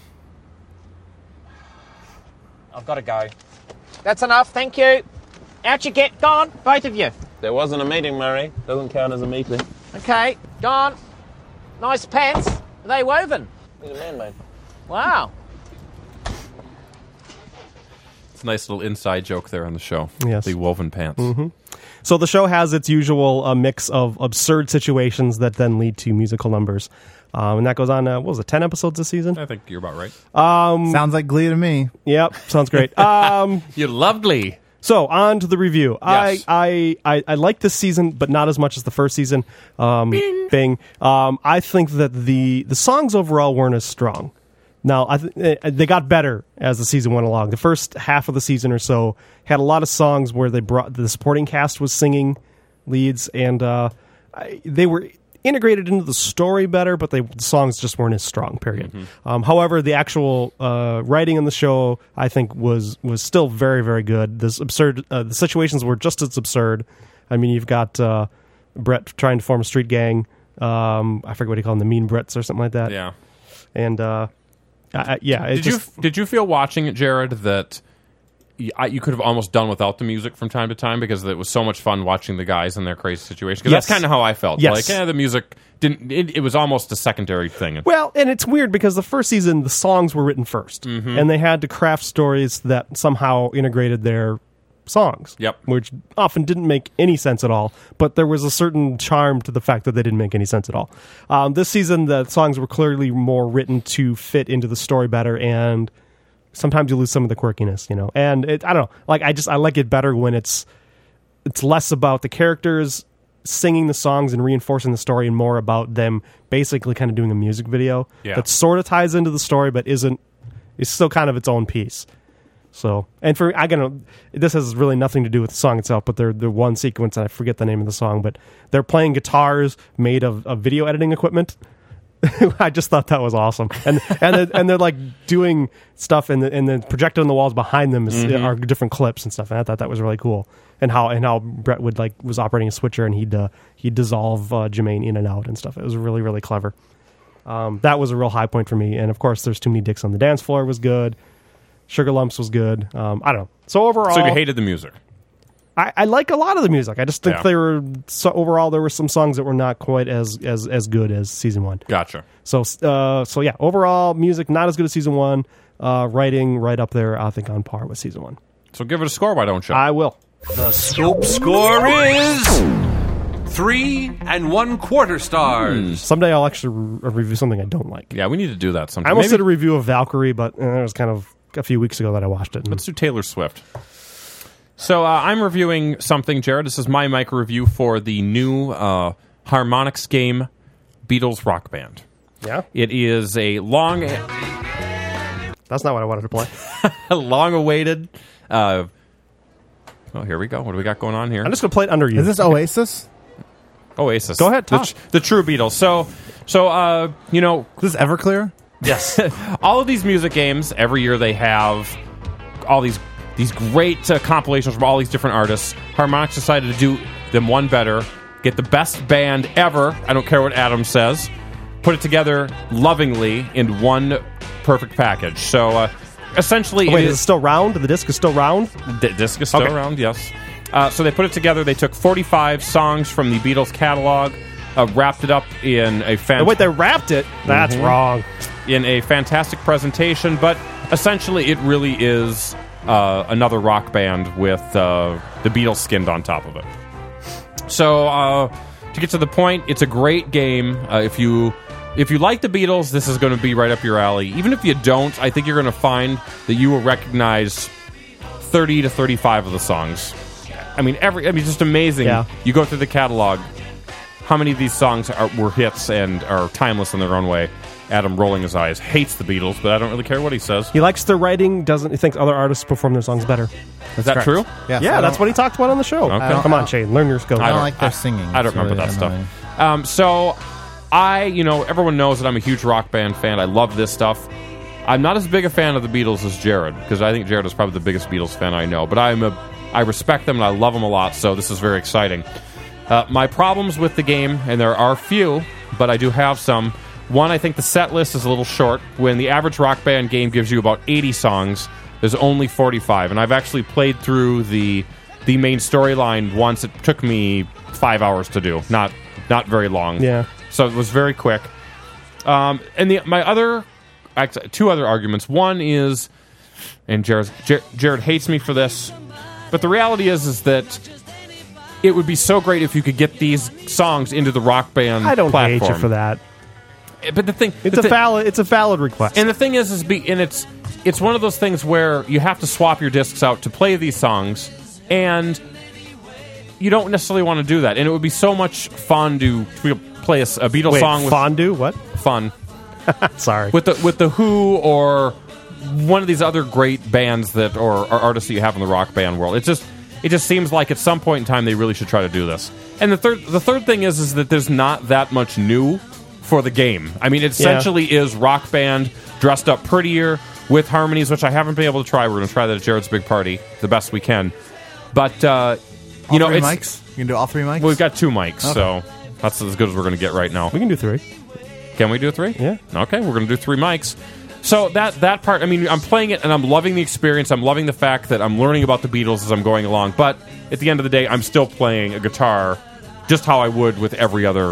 I've got to go. That's enough. Thank you. Out you get. Gone. Both of you. There wasn't a meeting, Murray. Doesn't count as a meeting. Okay. Gone. Nice pants. Are they woven? He's a man-made. Wow. It's a nice little inside joke there on the show. Yes. The woven pants. hmm So the show has its usual uh, mix of absurd situations that then lead to musical numbers. Um, and that goes on, uh, what was it, ten episodes this season? I think you're about right. Um, Sounds like Glee to me. Yep, sounds great. Um, you love Glee. So, on to the review. Yes. I, I, I, I like this season, but not as much as the first season. Um, Bing. Bing. Um, I think that the, the songs overall weren't as strong. Now, I th- they got better as the season went along. The first half of the season or so had a lot of songs where they brought the supporting cast was singing leads, and uh, I, they were integrated into the story better, but they, the songs just weren't as strong, period. Mm-hmm. Um, however, the actual uh, writing in the show, I think, was was still very, very good. This absurd, uh, the situations were just as absurd. I mean, you've got uh, Brett trying to form a street gang. Um, I forget what he called them, the Mean Brits or something like that. Yeah. And, uh, I, yeah. It Did just, you did you feel watching it, Jared, that y- I, you could have almost done without the music from time to time because it was so much fun watching the guys in their crazy situations? Because Yes. that's kind of how I felt. Yes. Like, yeah, the music didn't. It, it was almost a secondary thing. Well, and it's weird because the first season, the songs were written first, Mhm. and they had to craft stories that somehow integrated their songs. Yep. Which often didn't make any sense at all, but there was a certain charm to the fact that they didn't make any sense at all. Um, this season, the songs were clearly more written to fit into the story better, and sometimes you lose some of the quirkiness, you know. And it, I don't know, like I just I like it better when it's it's less about the characters singing the songs and reinforcing the story and more about them basically kind of doing a music video Yeah. that sort of ties into the story but isn't is still kind of its own piece. So, and for I gonna this has really nothing to do with the song itself, but they're the one sequence, and I forget the name of the song, but they're playing guitars made of, of video editing equipment. I just thought that was awesome, and and they're, and they're like doing stuff, and the and the projector on the walls behind them is, Mhm. are different clips and stuff. And I thought that was really cool, and how and how Brett would like was operating a switcher, and he'd uh, he'd dissolve uh, Jermaine in and out and stuff. It was really really clever. Um, that was a real high point for me, and of course, there's too many dicks on the dance floor was good. Sugar Lumps was good. Um, I don't know. So overall, So you hated the music. I, I like a lot of the music. I just think Yeah. they were so overall there were some songs that were not quite as as as good as season one. Gotcha. So uh, so yeah, overall music not as good as season one. Uh, writing right up there, I think on par with season one. So give it a score, why don't you? I will. The Scope score is three and one quarter stars. Someday I'll actually re- review something I don't like. Yeah, we need to do that sometime. I almost Maybe- did a review of Valkyrie, but uh, it was kind of a few weeks ago that I watched it. and- Let's do Taylor Swift. So uh, I'm reviewing something, Jared. This is my mic review for the new uh, Harmonix game, Beatles Rock Band. Yeah? It is a long... That's not what I wanted to play. long-awaited... Uh, oh, here we go. What do we got going on here? I'm just going to play it under you. Is this Oasis? Oasis. Go ahead, The, talk. tr- the true Beatles. So, so uh, you know... Is this Everclear? Yes. All of these music games, every year they have all these these great uh, compilations from all these different artists. Harmonix decided to do them one better, get the best band ever. I don't care what Adam says. Put it together lovingly in one perfect package. So uh, essentially, Oh, wait, it is is it still round? The disc is still round? the disc is still Okay. around. Yes. Uh, so they put it together. They took forty-five songs from the Beatles catalog, uh, wrapped it up in a Oh, fan- wait, they wrapped it? That's Mhm. wrong. in a fantastic presentation. But essentially, it really is uh, another rock band with uh, the Beatles skinned on top of it. So uh, to get to the point, it's a great game. Uh, if you if you like the Beatles, this is going to be right up your alley. Even if you don't, I think you're going to find that you will recognize thirty to thirty-five of the songs. I mean, every I mean, just amazing. Yeah. You go through the catalog. How many of these songs are, were hits and are timeless in their own way? Adam, rolling his eyes, hates the Beatles, but I don't really care what he says. He likes their writing, doesn't he thinks other artists perform their songs better. Is that correct. true? Yes, yeah, I that's don't- what he talked about on the show. Okay. Come on, Shane, learn your skills. I don't like their singing. I don't It's remember really that annoying. stuff. Um, so, I, you know, everyone knows that I'm a huge rock band fan. I love this stuff. I'm not as big a fan of the Beatles as Jared, because I think Jared is probably the biggest Beatles fan I know. But I'm a, I respect them and I love them a lot, so this is very exciting. Uh, my problems with the game, and there are few, but I do have some. One, I think the set list is a little short. When the average rock band game gives you about eighty songs, there's only forty-five. And I've actually played through the the main storyline once. It took me five hours to do, not not very long. Yeah. So it was very quick. Um, and the, my other, actually, two other arguments. One is, and Jared, Jared, Jared hates me for this, but the reality is, is that it would be so great if you could get these songs into the Rock Band I don't platform. hate you for that. But the thing, It's the a thi- valid. It's a valid request. and the thing is, is be, and it's it's one of those things where you have to swap your discs out to play these songs, and you don't necessarily want to do that. And it would be so much fun to, to play a, a Beatles Wait, song with fondue? What? fun Sorry. with the with the Who or one of these other great bands that or, or artists that you have in the rock band world. It just it just seems like at some point in time they really should try to do this. And the third the third thing is is that there's not that much new for the game. I mean, it essentially is Rock Band dressed up prettier with harmonies, which I haven't been able to try. We're going to try that at Jared's Big Party the best we can. But uh, All you know, three it's, mics? You can do all three mics? well, we've got two mics, Okay. so that's as good as we're going to get right now. We can do three. Can we do three? Yeah. Okay, we're going to do three mics. So that that part, I mean, I'm playing it and I'm loving the experience. I'm loving the fact that I'm learning about the Beatles as I'm going along. But at the end of the day, I'm still playing a guitar just how I would with every other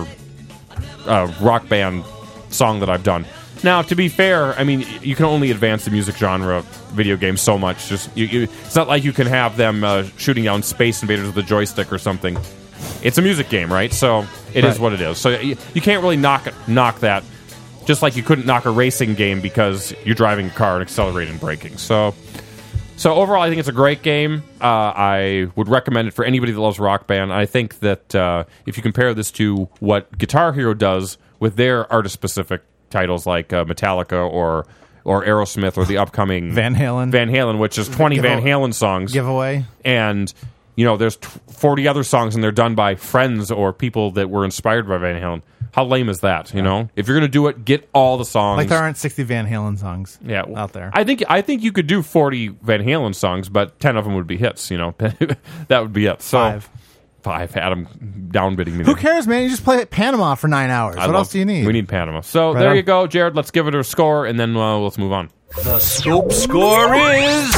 uh, rock band song that I've done. Now, to be fair, I mean, you can only advance the music genre video games so much. Just you, you, it's not like you can have them uh, shooting down Space Invaders with a joystick or something. It's a music game, right? So it is Right. what it is. So you, you can't really knock knock that. Just like you couldn't knock a racing game because you're driving a car and accelerating and braking. So, so overall, I think it's a great game. Uh, I would recommend it for anybody that loves Rock Band. I think that uh, if you compare this to what Guitar Hero does with their artist-specific titles like uh, Metallica or or Aerosmith or the upcoming Van Halen. Van Halen, which is twenty Give Van a- Halen songs, Giveaway. and you know there's t- forty other songs and they're done by friends or people that were inspired by Van Halen. How lame is that? You know, if you're going to do it, get all the songs. Like there aren't sixty Van Halen songs yeah, out there. I think I think you could do forty Van Halen songs, but ten of them would be hits. You know, that would be it. So, Five. five. Adam downbidding me. Who there. cares, man? You just play Panama for nine hours. I what love- else do you need? We need Panama. So Right there on. you go, Jared. Let's give it a score, and then uh, let's move on. The scope score is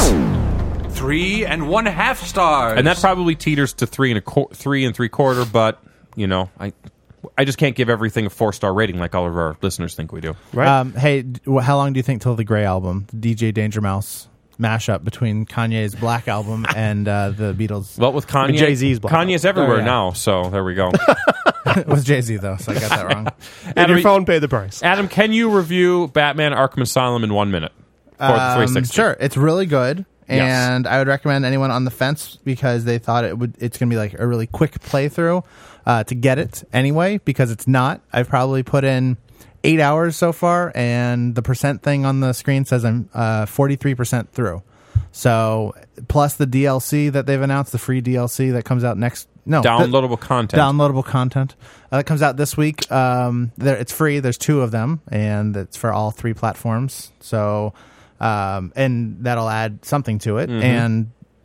three and one half stars. And that probably teeters to three and a qu- three and three quarter. But you know, I I just can't give everything a four star rating like all of our listeners think we do. Right. Um, hey, d- wh- how long do you think till the Grey album, the D J Danger Mouse mashup between Kanye's Black album and uh, the Beatles? Well, with Kanye, Jay-Z's Black Kanye's everywhere Oh, yeah. now. So there we go. It was Jay Z though, so I got that wrong. and Adam, your phone paid the price. Adam, can you review Batman Arkham Asylum in one minute for the Um, three sixty? Sure, it's really good, Yes. and I would recommend anyone on the fence because they thought it would. It's going to be like a really quick playthrough uh, to get it anyway. Because it's not. I've probably put in eight hours so far, and the percent thing on the screen says I'm forty three percent through. So plus the D L C that they've announced, the free D L C that comes out next. No, Downloadable the, content. Downloadable content uh, that comes out this week. Um, there, it's free. There's two of them, and it's for all three platforms. So, um, and that'll add something to it. Mm-hmm. And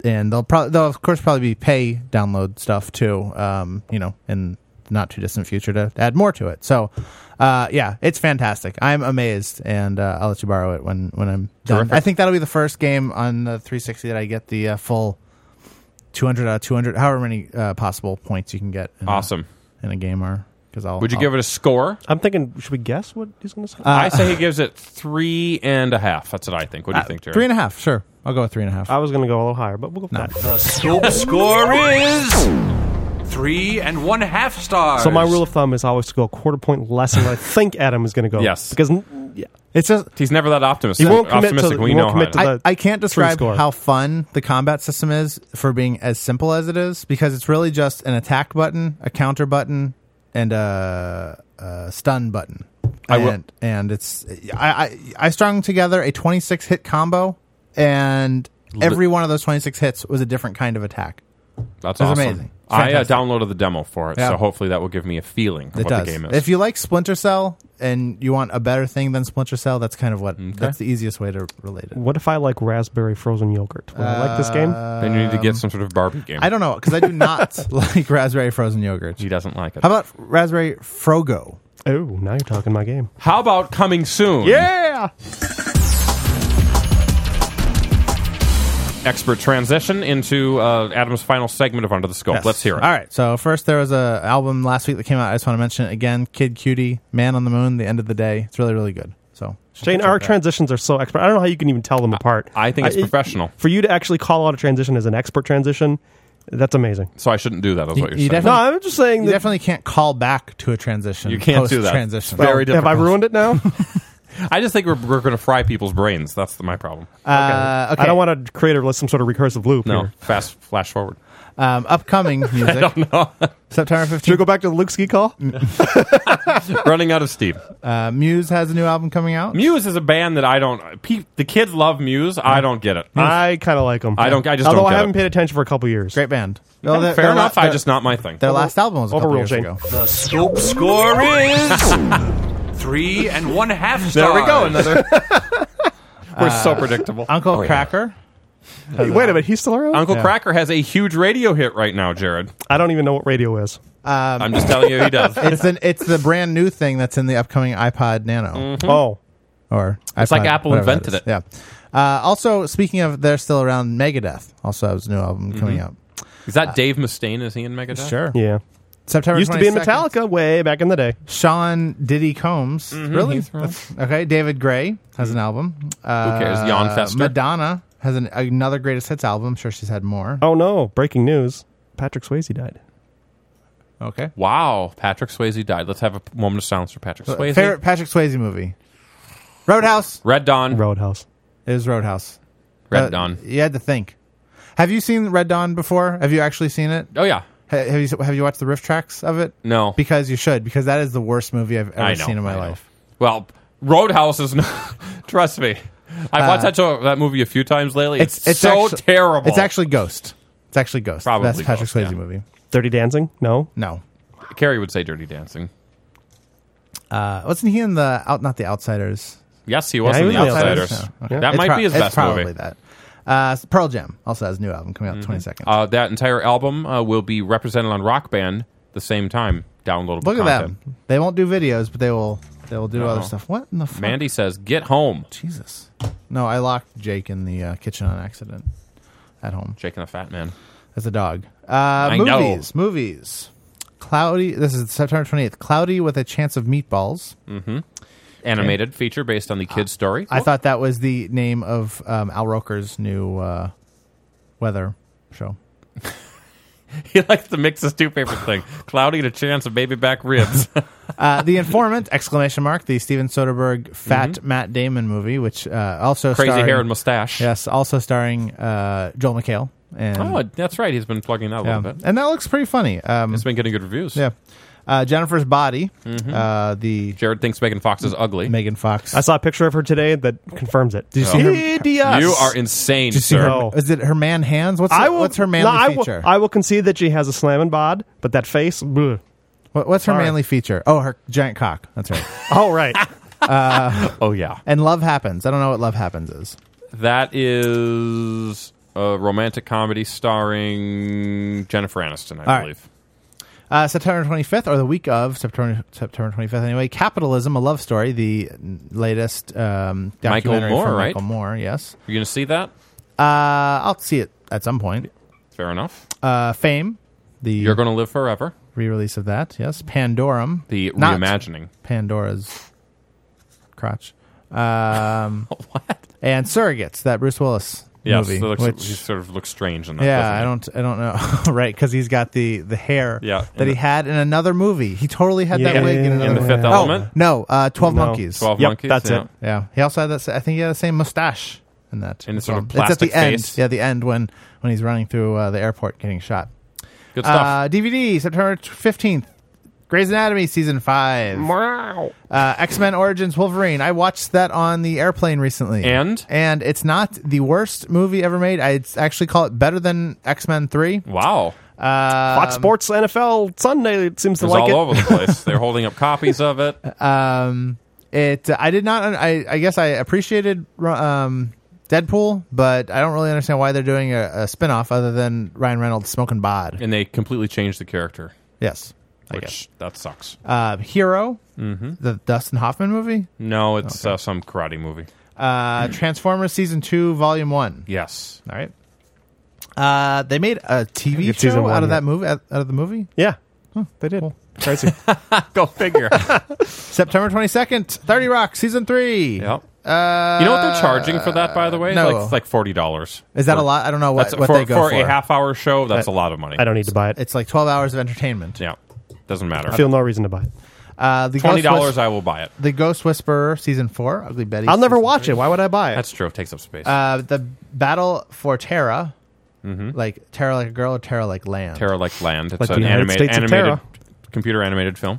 and they'll probably they'll of course probably be pay download stuff too. Um, you know, in the not too distant future to add more to it. So, uh, yeah, it's fantastic. I'm amazed, and uh, I'll let you borrow it when when I'm done. Terrific. I think that'll be the first game on the three sixty that I get the uh, full two hundred out of two hundred, however many uh, possible points you can get. In Awesome. A, in a game are. I'll, Would you I'll, give it a score? I'm thinking, should we guess what he's going to say? Uh, I say he gives it three and a half. That's what I think. What do you uh, think, Jerry? Three and a half, sure. I'll go with three and a half. I was going to go a little higher, but we'll go with No. that. The scope score is three and one half stars. So my rule of thumb is always to go a quarter point less than what I think Adam is going to go. Yes. Because, yeah. It's just He's never that optimistic. He won't commit to optimistic the- when he you know won't commit how to it is. the- I, I can't describe score. how fun the combat system is for being as simple as it is, because it's really just an attack button, a counter button, and a, a stun button. I will- and, and it's I, I I strung together a twenty-six hit combo, and every one of those twenty-six hits was a different kind of attack. That's It's awesome. amazing. It's I uh, fantastic. downloaded the demo for it, Yeah. so hopefully that will give me a feeling of It what does. the game is. If you like Splinter Cell and you want a better thing than Splinter Cell, that's kind of what that's the easiest way to relate it. What if I like raspberry frozen yogurt? Would I like this game? then you need to get some sort of Barbie game. I don't know, because I do not like raspberry frozen yogurt. He doesn't like it. How about raspberry Frogo? Oh, now you're talking my game. How about coming soon? Yeah! Expert transition into uh, Adam's final segment of Under the Scope. Yes. Let's hear it. All right. So first, there was a album last week that came out. I just want to mention it again. Kid Cutie, Man on the Moon, The End of the Day. It's really, really good. So Shane, our transitions are so expert. I don't know how you can even tell them apart. I think it's professional. For you to actually call out a transition as an expert transition, that's amazing. So I shouldn't do that, is You- what you're you saying. No, I'm just saying you that. definitely can't call back to a transition. You can't do that. Transition. Well, Very Have I difficult. ruined it now? I just think we're, we're going to fry people's brains. That's the, my problem. Uh, okay. I don't want to create a, some sort of recursive loop No, here. fast flash forward. Um, upcoming music. I don't know. September Should we fifteenth. go back to the Luke Ski call? Running out of steam. Uh, Muse has a new album coming out. Muse is a band that I don't. Pe- the kids love Muse. I don't get it. I kind of like them. I don't. I just Although don't I get haven't it. paid attention for a couple years. Great band. Yeah, Well, their- fair their enough. la- I their- just not my thing. Their last album was a couple Overruled, years Shane. ago. The scope score is three and one half stars. There we go. Another. We're so predictable. Uncle Cracker. Hey, wait a minute, he's still around? Uncle Yeah. Cracker has a huge radio hit right now, Jared. I don't even know what radio is. Um, I'm just telling you, he does. it's the it's the brand new thing that's in the upcoming iPod Nano. Oh, Or It's like iPod, Apple whatever that invented is. it. Yeah. Uh, also, speaking of, they're still around. Megadeth also has a new album coming out. Is that Dave Mustaine? Is he in Megadeth? Sure. yeah. September Used to be in twenty-second. Metallica way back in the day. Sean Diddy Combs. Really? Okay. David Gray has an album. Uh, cares? Jan Fester? Madonna has an, another greatest hits album. I'm sure she's had more. Oh no! Breaking news: Patrick Swayze died. Okay. Wow. Patrick Swayze died. Let's have a moment of silence for Patrick Swayze. Favorite Patrick Swayze movie? Roadhouse. Red Dawn. Roadhouse. It was Roadhouse. Red Uh, Dawn. You had to think. Have you seen Red Dawn before? Have you actually seen it? Oh, yeah. Ha- Have you have you watched the riff tracks of it? No. Because you should, because that is the worst movie I've ever I know, seen in my I know. life. Well, Roadhouse is not. Trust me. I've watched Uh, that, show, that movie a few times lately. It's, It's it's so actu- terrible. It's actually Ghost. It's actually Ghost. Probably That's Patrick Ghost, Swayze yeah. movie. Dirty Dancing? No. No. Carrie would say Dirty Dancing. Uh, wasn't he in the out? Not the Outsiders. Yes, he was Yeah, in he The was in The Outsiders. Outsiders. Yeah, okay. That It's might prob- be his it's best probably movie. that. Uh, Pearl Jam also has a new album coming out the twenty-second. Uh, that entire album uh, will be represented on Rock Band the same time. Downloadable Look at content. them. They won't do videos, but they will. They will do No. other stuff. What in the fuck? Mandy says, "Get home." Jesus. No, I locked Jake in the uh, kitchen on accident at home. Jake and the Fat Man. As a dog. Uh, I know. movies. Movies. Cloudy. This is September twenty-eighth. Cloudy with a Chance of Meatballs. Mm-hmm. Animated feature based on the kid's story. I thought that was the name of um, Al Roker's new uh, weather show. He likes to mix his two favorite things: cloudy and a chance of baby back ribs. Uh, the Informant! Exclamation mark! The Steven Soderbergh fat Matt Damon movie, which uh, also Crazy starring, hair and mustache. Yes, also starring uh, Joel McHale. And, Oh, that's right. He's been plugging that a yeah. little bit. And that looks pretty funny. Um, It's been getting good reviews. yeah. Uh, Jennifer's Body. Mm-hmm. Uh, the Jared thinks Megan Fox is ugly. Megan Fox. I saw a picture of her today that confirms it. Did you see her? Hideous. You are insane, Did you see sir. her? No. Is it her man hands? What's I her, will, what's her manly no, I will, feature? I will concede that she has a slam and bod, but that face. bleh. What, what's her Sorry. manly feature? Oh, her giant cock. That's right. Oh right. Oh yeah, And Love Happens. I don't know what Love Happens is. that is a romantic comedy starring Jennifer Aniston, I All right. believe. Uh, September twenty-fifth, or the week of September September twenty-fifth. Anyway, Capitalism: A Love Story, the latest um, Michael documentary Moore, from right? Michael Moore. Yes, You going to see that? uh, I'll see it at some point. Fair enough. Uh, Fame, the You're going to live forever. re-release of that. Yes, Pandorum, The Not reimagining. Pandora's crotch. Um, What? and Surrogates, that Bruce Willis Yes, movie. it looks, which, he sort of looks strange in that. yeah, doesn't I he? don't, I don't know, right? Because he's got the the hair Yeah. that he had in another movie. He totally had that Yeah, wig in yeah, another In the movie. Fifth Oh, Element? no, uh, Twelve No. Monkeys. Twelve Yep, Monkeys. that's yeah. it. Yeah, he also had that. I think he had the same mustache in that. And the as sort well. of It's at plastic the end. face. Yeah, the end when when he's running through uh, the airport getting shot. Good stuff. Uh, D V D September fifteenth. Grey's Anatomy season five. Wow. Uh, X-Men Origins Wolverine. I watched that on the airplane recently. And? And it's not the worst movie ever made. I'd actually call it better than X-Men three. Wow. Uh, Fox Sports N F L Sunday it seems It to was like all it. over the place. They're holding up copies of it. Um, it. I did not. I, I guess I appreciated um, Deadpool, but I don't really understand why they're doing a, a spin-off other than Ryan Reynolds smoking bod. And they completely changed the character, Yes. I guess. which that sucks. Uh, Hero, Mm-hmm. the Dustin Hoffman movie. No, it's uh, some karate movie. Uh, Transformers season two, volume one. Yes. All right. Uh, they made a T V It's season show one, out of yeah. that movie. Out of the movie, Yeah, they did. Crazy. Go figure. September twenty second. thirty Rock season three. Yep. Uh, You know what they're charging for that, by the way? no. Like, it's like forty dollars. Is that a lot? I don't know what, That's what for, they go for for. a half-hour show. That's a lot of money. I don't need to buy it. It's like twelve hours of entertainment. Yeah, doesn't matter. I feel no reason to buy it. Uh, the Twenty Ghost Whis- dollars, I will buy it. The Ghost Whisperer season four. Ugly Betty. I'll never season watch three. it. Why would I buy it? That's true. It takes up space. Uh, the Battle for Terra. mm-hmm. Like Terra like a girl or Terra like land. Terra like land. It's Like the an United animated, States of animated Terra. computer animated film.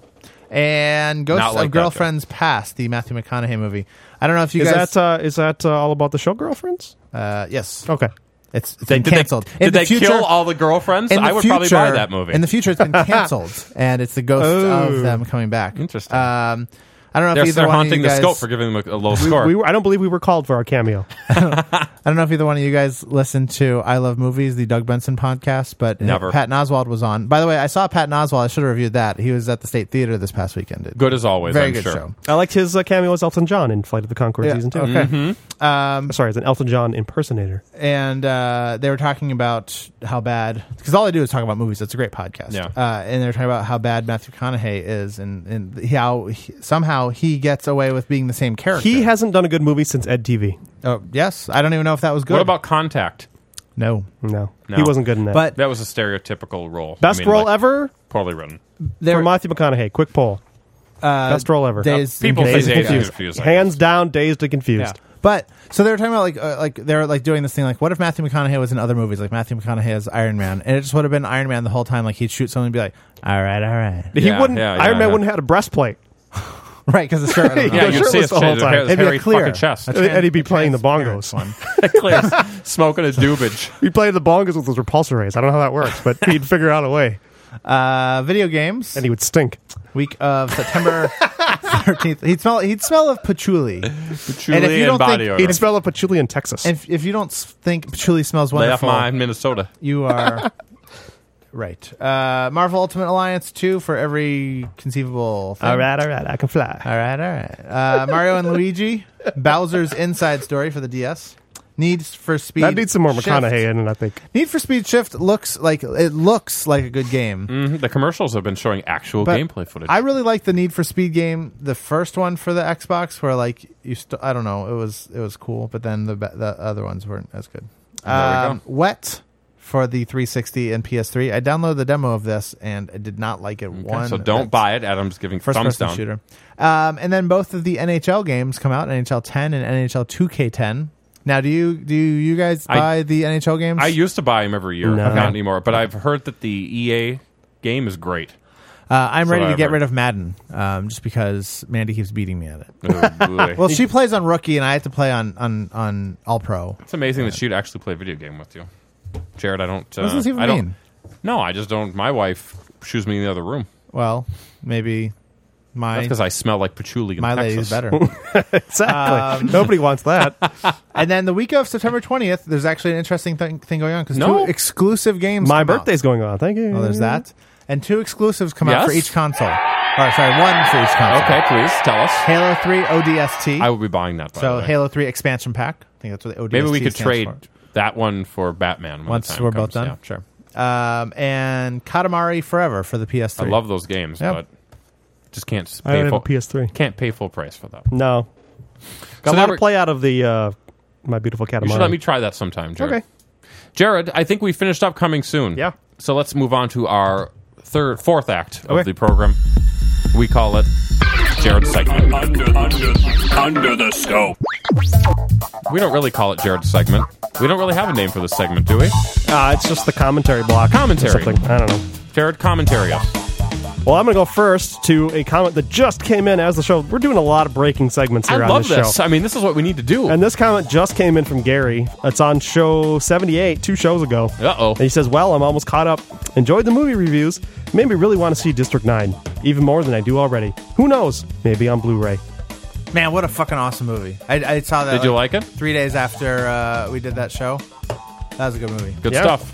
And Ghosts Not like of that, Girlfriends Past, the Matthew McConaughey movie. I don't know if you is guys. that uh, is that uh, all about the show Girlfriends? uh, yes. Okay. It's, it's They, been did they, canceled. did In the they future- kill all the girlfriends? in the I would probably buy future- that movie. In the future, it's been canceled, and it's the ghost Oh. of them coming back. Interesting. Um, I don't know if they're either they're one haunting of you the guys, scope for giving them a, a low We, score. we were, I don't believe we were called for our cameo. I don't know if either one of you guys listened to I Love Movies, the Doug Benson podcast, but Never. Patton Oswalt was on. By the way, I saw Patton Oswalt. I should have reviewed that. He was at the State Theater this past weekend. Good as always, Very I'm good sure. show. I liked his uh, cameo as Elton John in Flight of the Conchords Yeah, season two. okay. Mm-hmm. Um, Sorry, as an Elton John impersonator. and uh, they were talking about how bad, because all I do is talk about movies. It's a great podcast. Yeah. Uh, and they were talking about how bad Matthew McConaughey is, and, and how he, somehow he gets away with being the same character. He hasn't done a good movie since Ed T V. Oh, yes. I don't even know if that was good. What about Contact? No. No, No. he wasn't good in that. But That was a stereotypical role. best I mean, role like, ever Poorly written. there for Matthew McConaughey. Quick poll. uh, Best role ever. Dazed People and say Dazed and Dazed and confused. Confused, I Hands guess. down, dazed and confused. Yeah. But so they were talking about like uh, like they're like doing this thing like what if Matthew McConaughey was in other movies like Matthew McConaughey as Iron Man and it just would have been Iron Man the whole time, like he'd shoot someone and be like, all right, all right, He Yeah, wouldn't. yeah, Iron yeah, Man yeah. wouldn't have had a breastplate, right? Because the shirt, I don't know. Yeah, He you'd goes see his, shirtless the whole his, time. his It'd be a hairy clear. fucking chest. A and he'd be tran- playing the transparent bongos. one. Clear. Smoking a doobage. He played the bongos with those repulsor rays. I don't know how that works, but he'd figure out a way, Uh, video games. and he would stink. Week of September thirteenth. He'd smell. He'd smell of patchouli. Patchouli And if you and don't body think- odor. He'd smell of patchouli in Texas. If if you don't s- think patchouli smells Lay off wonderful, my Minnesota. you are right. Uh, Marvel Ultimate Alliance two for every conceivable thing. all right, all right, I can fly. All right, all right. Uh, Mario and Luigi, Bowser's Inside Story for the D S. Need for Speed. That needs some more Shift. McConaughey in it, I think. Need for Speed Shift looks like it looks like a good game. Mhm. The commercials have been showing actual But gameplay footage. I really like the Need for Speed game, the first one for the Xbox, where like you, st- I don't know, it was it was cool, but then the be- the other ones weren't as good. There we Um, Wet for the three sixty and P S three. I downloaded the demo of this and I did not like it. Okay, one, so don't bit. buy it. Adam's giving First thumbs person down. shooter. Um, and then both of the N H L games come out, N H L ten and N H L two K ten. Now, do you do you guys I- buy the N H L games? I used to buy them every year. No. Not anymore. But I've heard that the E A game is great. uh, I'm So ready to I've get heard. rid of Madden, um, just because Mandy keeps beating me at it. Oh, boy. Well, she plays on rookie, and I have to play on on, on all pro. It's amazing that she'd actually play a video game with you. Jared, I don't... Uh, What does this even I don't, mean? No, I just don't... My wife shoos me in the other room. Well, maybe My, That's because I smell like patchouli in my Texas. lady's better. Exactly. Nobody wants that. And then the week of September twentieth, there's actually an interesting thing, thing going on because No. two exclusive games. My come out. birthday's going on. Thank you. Oh, there's that. And two exclusives come out for Yes? each console. Or, sorry, one for each console. Okay, please tell us. Halo three O D S T. I will be buying that. By so the way. Halo three expansion pack. I think that's what the O D S T Maybe we could stands trade for. that one for Batman when Once the time we're comes. both done. Yeah. Sure. Um, and Katamari Forever for the P S I three. love those games, Yep. but just can't I pay don't have full a P S three. Can't pay full price for that. No. Got So a lot never- of play out of the uh, My Beautiful Cat. You should let me try that sometime, Jared. Okay. Jared, I think we finished up coming soon. Yeah. So let's move on to our third, fourth act Okay. of the program. We call it Jared's segment. Under, under, under the scope. We don't really call it Jared's segment. We don't really have a name for this segment, do we? Uh, it's just the commentary block. Commentary. Or something. I don't know. Jared, commentary us. Well, I'm going to go first to a comment that just came in as the show. We're doing a lot of breaking segments here I on love this, this. show. I mean, this is what we need to do. And this comment just came in from Gary. It's on show seventy-eight, two shows ago. Uh-oh. And he says, well, I'm almost caught up. Enjoyed the movie reviews. Made me really want to see District nine. Even more than I do already. Who knows? Maybe on Blu-ray. Man, what a fucking awesome movie. I, I saw that. Did you like it? Three days after uh, we did that show. That was a good movie. Good Yeah. stuff.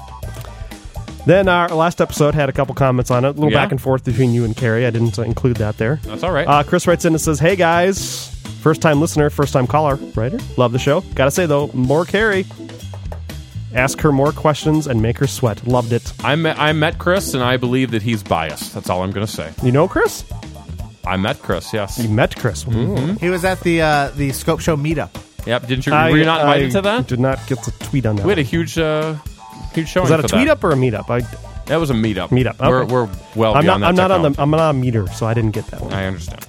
Then our last episode had a couple comments on it. A little Yeah. back and forth between you and Carrie. I didn't uh, include that there. That's all right. Uh, Chris writes in and says, hey guys, first time listener, first time caller, writer. Love the show. Gotta say though, more Carrie. Ask her more questions and make her sweat. Loved it. I met, I met Chris, and I believe that he's biased. That's all I'm going to say. You know Chris? I met Chris, yes. You met Chris. Mm-hmm. He was at the uh, the Scope Show meetup. Yep. Didn't you? I, were you not invited I to that? Did not get to tweet on that. We had a huge, uh, huge showing. Was that a for tweet up or a meetup? I, That was a meetup. Meetup. We're, Okay. we're well I'm not. beyond I'm that not on the. technology. I'm not on meter, so I didn't get that one. I understand.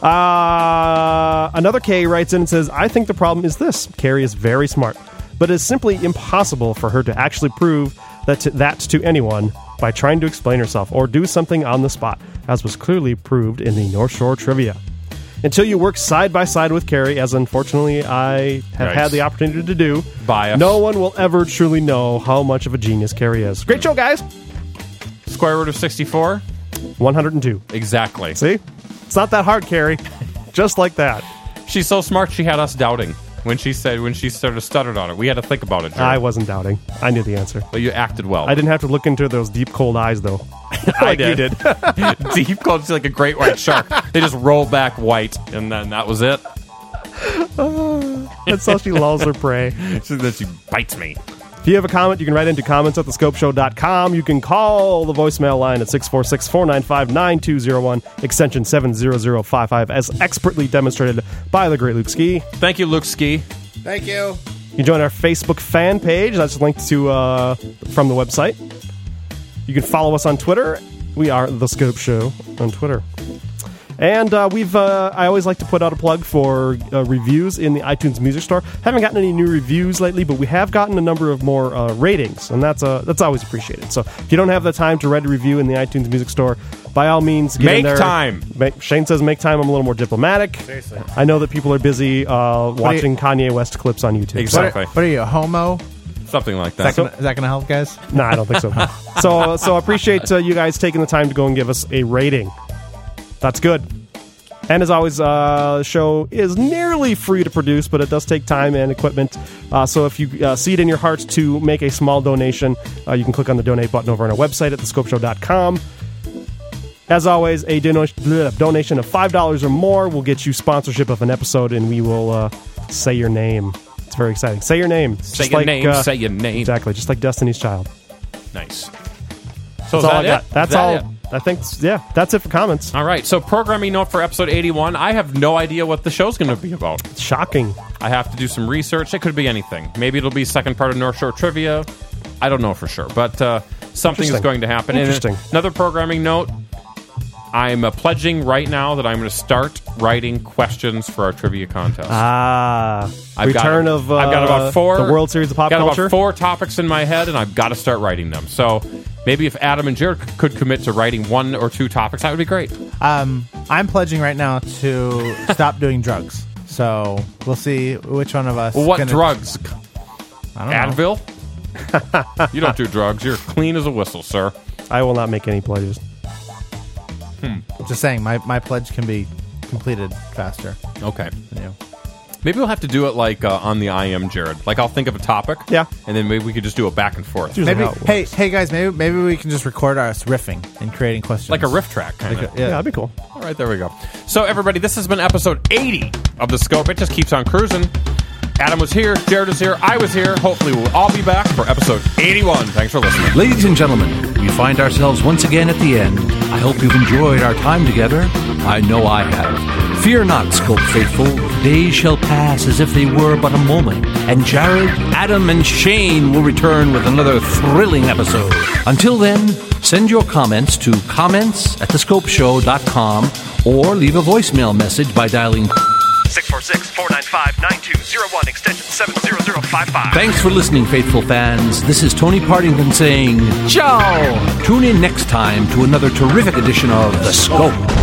Uh, another K writes in and says, I think the problem is this. Carrie is very smart, but it is simply impossible for her to actually prove that to, that to anyone by trying to explain herself or do something on the spot, as was clearly proved in the North Shore trivia. Until you work side by side with Carrie, as unfortunately I have Right. had the opportunity to do, Bias. no one will ever truly know how much of a genius Carrie is. Great show, guys! Square root of sixty-four? one hundred two. Exactly. See? It's not that hard, Carrie. Just like that. She's so smart, she had us doubting when she said, when she sort of stuttered on it. We had to think about it, Jared. I wasn't doubting. I knew the answer. But you acted well. I didn't have to look into those deep, cold eyes, though. I like you did. did. Deep cold, she's like a great white shark. They just roll back white, and then that was it. That's how she lulls her prey. So then she bites me. If you have a comment, you can write into comments at the scope show dot com. You can call the voicemail line at six four six, four nine five, nine two zero one, extension seven zero zero five five, as expertly demonstrated by the great Luke Ski. Thank you, Luke Ski. Thank you. You can join our Facebook fan page. That's linked to uh, from the website. You can follow us on Twitter. We are The Scope Show on Twitter. And uh, we've uh, I always like to put out a plug for uh, reviews in the iTunes Music Store. Haven't gotten any new reviews lately, but we have gotten a number of more uh, ratings, and that's uh, that's always appreciated. So if you don't have the time to write a review in the iTunes Music Store, by all means, get Make in there. time. Make, Shane says make time. I'm a little more diplomatic. Seriously. I know that people are busy uh, watching Kanye West clips on YouTube. Exactly. What are you, a homo? Something like Is that. that gonna, is that gonna help, guys? No, I don't think so. so, so I appreciate uh, you guys taking the time to go and give us a rating. That's good. And as always, uh, the show is nearly free to produce, but it does take time and equipment. Uh, so if you uh, see it in your heart to make a small donation, uh, you can click on the donate button over on our website at the scope show dot com. As always, a dono- bleh, donation of five dollars or more will get you sponsorship of an episode, and we will uh, say your name. It's very exciting. Say your name. Say Just your like, name, uh, say your name. Exactly, just like Destiny's Child. Nice. So That's is all that I got. it? That's Is that all. it? I think, yeah, that's it for comments. All right, so programming note for episode eighty-one. I have no idea what the show's going to be about. It's shocking. I have to do some research. It could be anything. Maybe it'll be second part of North Shore Trivia. I don't know for sure, but uh, something is Interesting. going to happen. And Interesting. another programming note. I'm uh, pledging right now that I'm going to start writing questions for our trivia contest. Ah, I've return got, of uh, I've got about four the World Series of Pop got Culture. about four topics in my head, and I've got to start writing them. So maybe if Adam and Jared c- could commit to writing one or two topics, that would be great. Um, I'm pledging right now to stop doing drugs. So we'll see which one of us. Well, what gonna- drugs? I don't know. Advil? You don't do drugs. You're clean as a whistle, sir. I will not make any pledges. Hmm. Just saying, my, my pledge can be completed faster. Okay. Than you. Maybe we'll have to do it like uh, on the I M, Jared. Like I'll think of a topic, yeah, and then maybe we could just do it back and forth. Maybe, hey, hey guys, maybe maybe we can just record us riffing and creating questions, like a riff track, kind Like of. a- yeah. Yeah, that'd be cool. All right, there we go. So everybody, this has been episode eighty of The Scope. It just keeps on cruising. Adam was here, Jared was here, I was here. Hopefully we'll all be back for episode eighty-one. Thanks for listening. Ladies and gentlemen, we find ourselves once again at the end. I hope you've enjoyed our time together. I know I have. Fear not, Scope faithful. Days shall pass as if they were but a moment, and Jared, Adam, and Shane will return with another thrilling episode. Until then, send your comments to comments at the scope show dot com or leave a voicemail message by dialing six four six, four nine five, nine two zero one, extension seven zero zero five five. Thanks for listening, faithful fans. This is Tony Partington saying, ciao! Tune in next time to another terrific edition of The Scope.